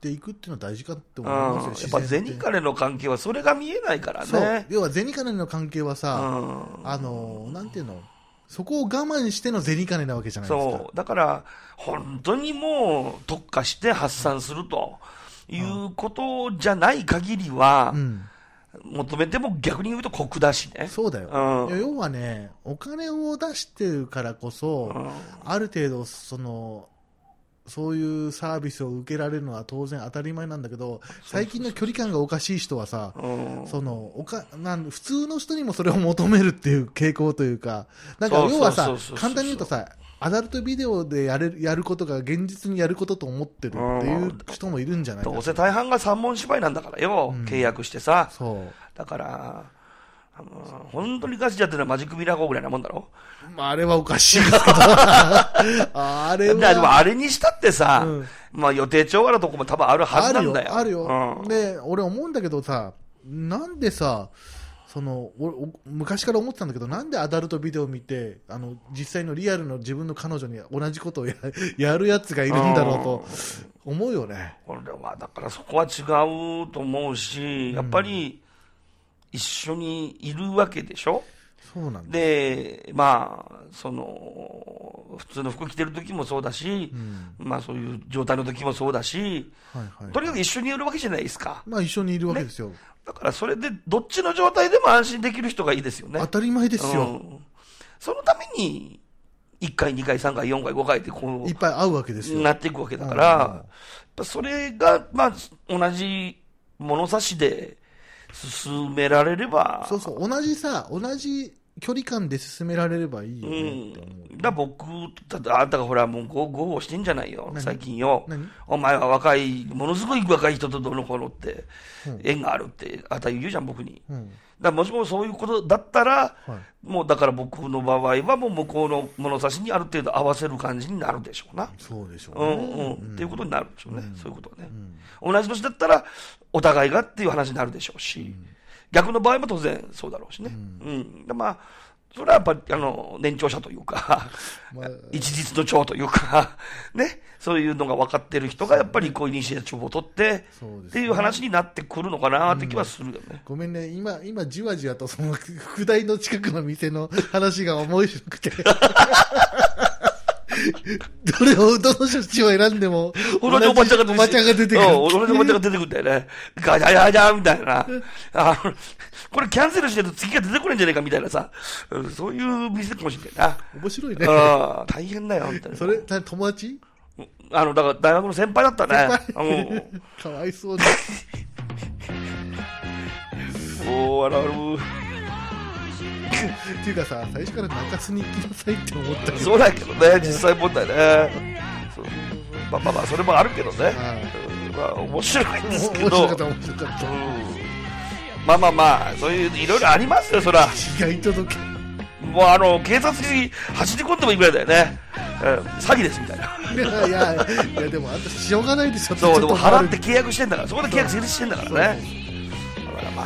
していくっていうのは大事かって思いますよ。 やっぱ銭金の関係はそれが見えないからね。 そう。要は銭金の関係はさ、なんていうの、そこを我慢しての銭金なわけじゃないですか。 そう。だから、本当にもう特化して発散するということじゃない限りは、求めても逆に言うと酷だしね。 そうだよ。要はね、お金を出してるからこそ、ある程度そういうサービスを受けられるのは当然当たり前なんだけど、最近の距離感がおかしい人はさ、普通の人にもそれを求めるっていう傾向というか、なんか要はさ、簡単に言うとさ、アダルトビデオでやることが現実にやることと思ってるっていう人もいるんじゃないか。 どうせ大半が三文芝居なんだからよ、契約してさ。 そう。 だから、本当にガチでやってるのはマジックミラー号ぐらいなもんだろ。 まあ、あれはおかしいですけど。あれは。 でもあれにしたってさ、まあ予定調和のとこも多分あるはずなんだよ。 あるよ。で、俺思うんだけどさ、なんでさ、昔から思ってたんだけど、なんでアダルトビデオを見て、実際のリアルの自分の彼女に同じことをやるやつがいるんだろうと思うよね。 これは、だからそこは違うと思うし、やっぱり一緒にいるわけでしょ。 そうなんで、まあ、普通の服着てる時もそうだし、まあそういう状態の時もそうだし、とにかく一緒にいるわけじゃないですか。 まあ一緒にいるわけですよ。 だからそれでどっちの状態でも安心できる人がいいですよね。 当たり前ですよ。 そのために1回、2回、3回、4回、5回ってこういっぱい会うわけですよ。 なっていくわけだから、それがまあ同じ物差しで進められれば、 そうそう、同じ距離感で進められればいいよねって思う。 だ僕、あんたがほらもう豪語してんじゃないよ、最近よ。お前はものすごい若い人とどの頃って、縁があるって、あんた言うじゃん、僕に。だもしもそういうことだったら、もうだから僕の場合はもう向こうの物差しにある程度合わせる感じになるでしょうな。 そうでしょうね。 っていうことになるでしょうね。そういうことはね。同じ年だったら、お互いがっていう話になるでしょうし、逆の場合も当然そうだろうしね。まあ、それはやっぱり、年長者というか、一日の長というか、ね、そういうのが分かってる人がやっぱりこうイニシアチブを取って、っていう話になってくるのかなって気はするよね。 ごめんね、今じわじわとその、副題の近くの店の話が面白くて。どの処置を選んでも、 同じおばちゃんが出てくる。 同じおばちゃんが出てくるんだよね。ガチャガチャみたいな。これキャンセルしてると次が出てこないんじゃないかみたいなさ、そういう店かもしれないな。 面白いね。 大変だよ、みたいな。 それ、友達？ だから大学の先輩だったね。 かわいそうに。 笑う。 っていうかさ、最初から中洲に行きなさいって思ったけど。 そうだけどね、実際問題ね。まあ、それもあるけどね。まあ、面白いんですけど。 面白かった。 まあ、そういう、いろいろありますよ、そら。 被害届。 もう警察に走り込んでもいいぐらいだよね。詐欺ですみたいな。 いやでも、あんたしょうがないでしょ。 そう、でも払って契約してんだから、そこで契約成立してんだからね。だから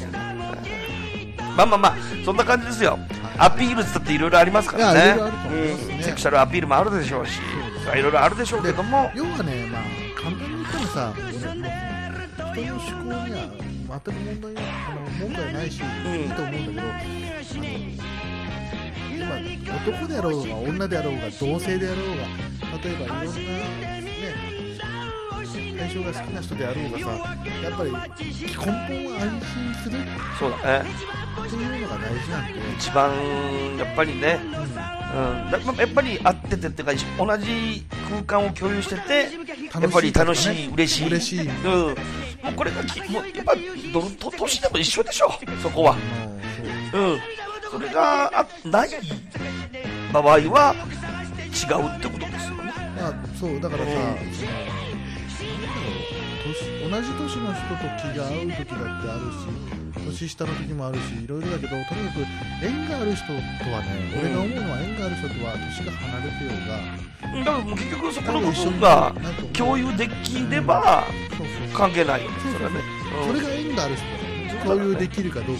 まあ、そんな感じですよ。アピールっていろいろありますからね。セクシャルアピールもあるでしょうし、いろいろあるでしょうけども。 要はね、まあ、簡単に言ってもさ、人の思考には全く問題ないし、いいと思うんだけど、男であろうが女であろうが同性であろうが、例えばいろんなね、対象が好きな人であろうがさ、やっぱり根本は安心する。 そうだね。 っていうのが大事なんで。 一番やっぱりね、やっぱり会っててっていうか同じ空間を共有してて、やっぱり楽しい、嬉しい。もうこれがもうやっぱ年でも一緒でしょ、そこは。それがない場合は違うってことですよね。 そうだからさ、同じ年の人と気が合う時だってあるし、年下の時もあるし、いろいろだけど、とにかく縁がある人とはね、俺が思うのは縁がある人とは年が離れてようが、 だからもう結局そこの部分が共有できれば関係ないよね。 それが縁がある人だからね、共有できるかどうか。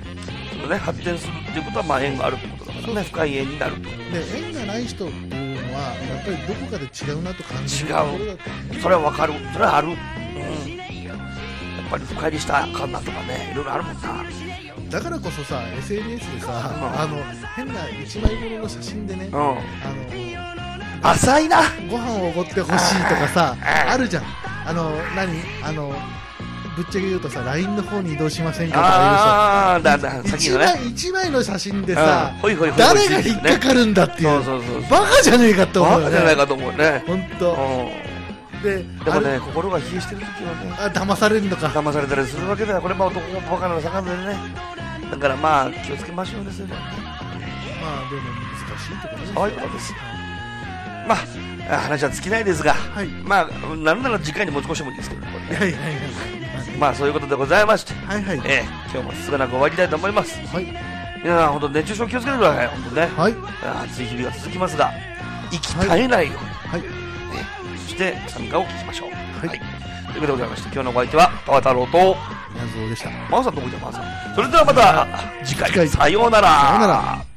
発展するっていうことはまあ縁があるってことだからね、深い縁になると。 で、縁がない人っていうのははやっぱりどこかで違うなと感じる違うところだと思う。 それはわかる。それはある。やっぱり深入りしたらあかんなとかね、いろいろあるもんな。 だからこそさ SNS でさ、変な一枚物の写真でね、 浅いな。 ご飯をおごってほしいとかさあるじゃん。ぶっちゃけ言うとさ LINE の方に移動しませんかとかいうさ先のね一枚の写真でさ、 ほいほいほい誰が引っかかるんだっていうバカじゃねえかって思うよね。 バカじゃないかと思うね。 本当。でもね、心が冷えしてる時はね、 騙されるのか。 騙されたりするわけだよ。これまあ男もバカな魚でね。だからまあ気をつけましょうですよね。 まあでも難しいところです。 そういうことです。まあ話は尽きないですが、 はい、 まあなんなら次回に持ち越してもいいですけどね。 はいはいはい。 まあそういうことでございまして、 はいはい。 今日も少なく終わりたいと思います。 はい。 皆さん本当熱中症気をつけてください。本当ね。 はい。 暑い日々が続きますが、息絶えないように。 はい。 そして参加を聞きましょう。 はい。 ということでございまして、今日のお相手は川太郎とやぞうでした。 マーさんどこじゃマーさん。それではまた次回さようなら。 さようなら。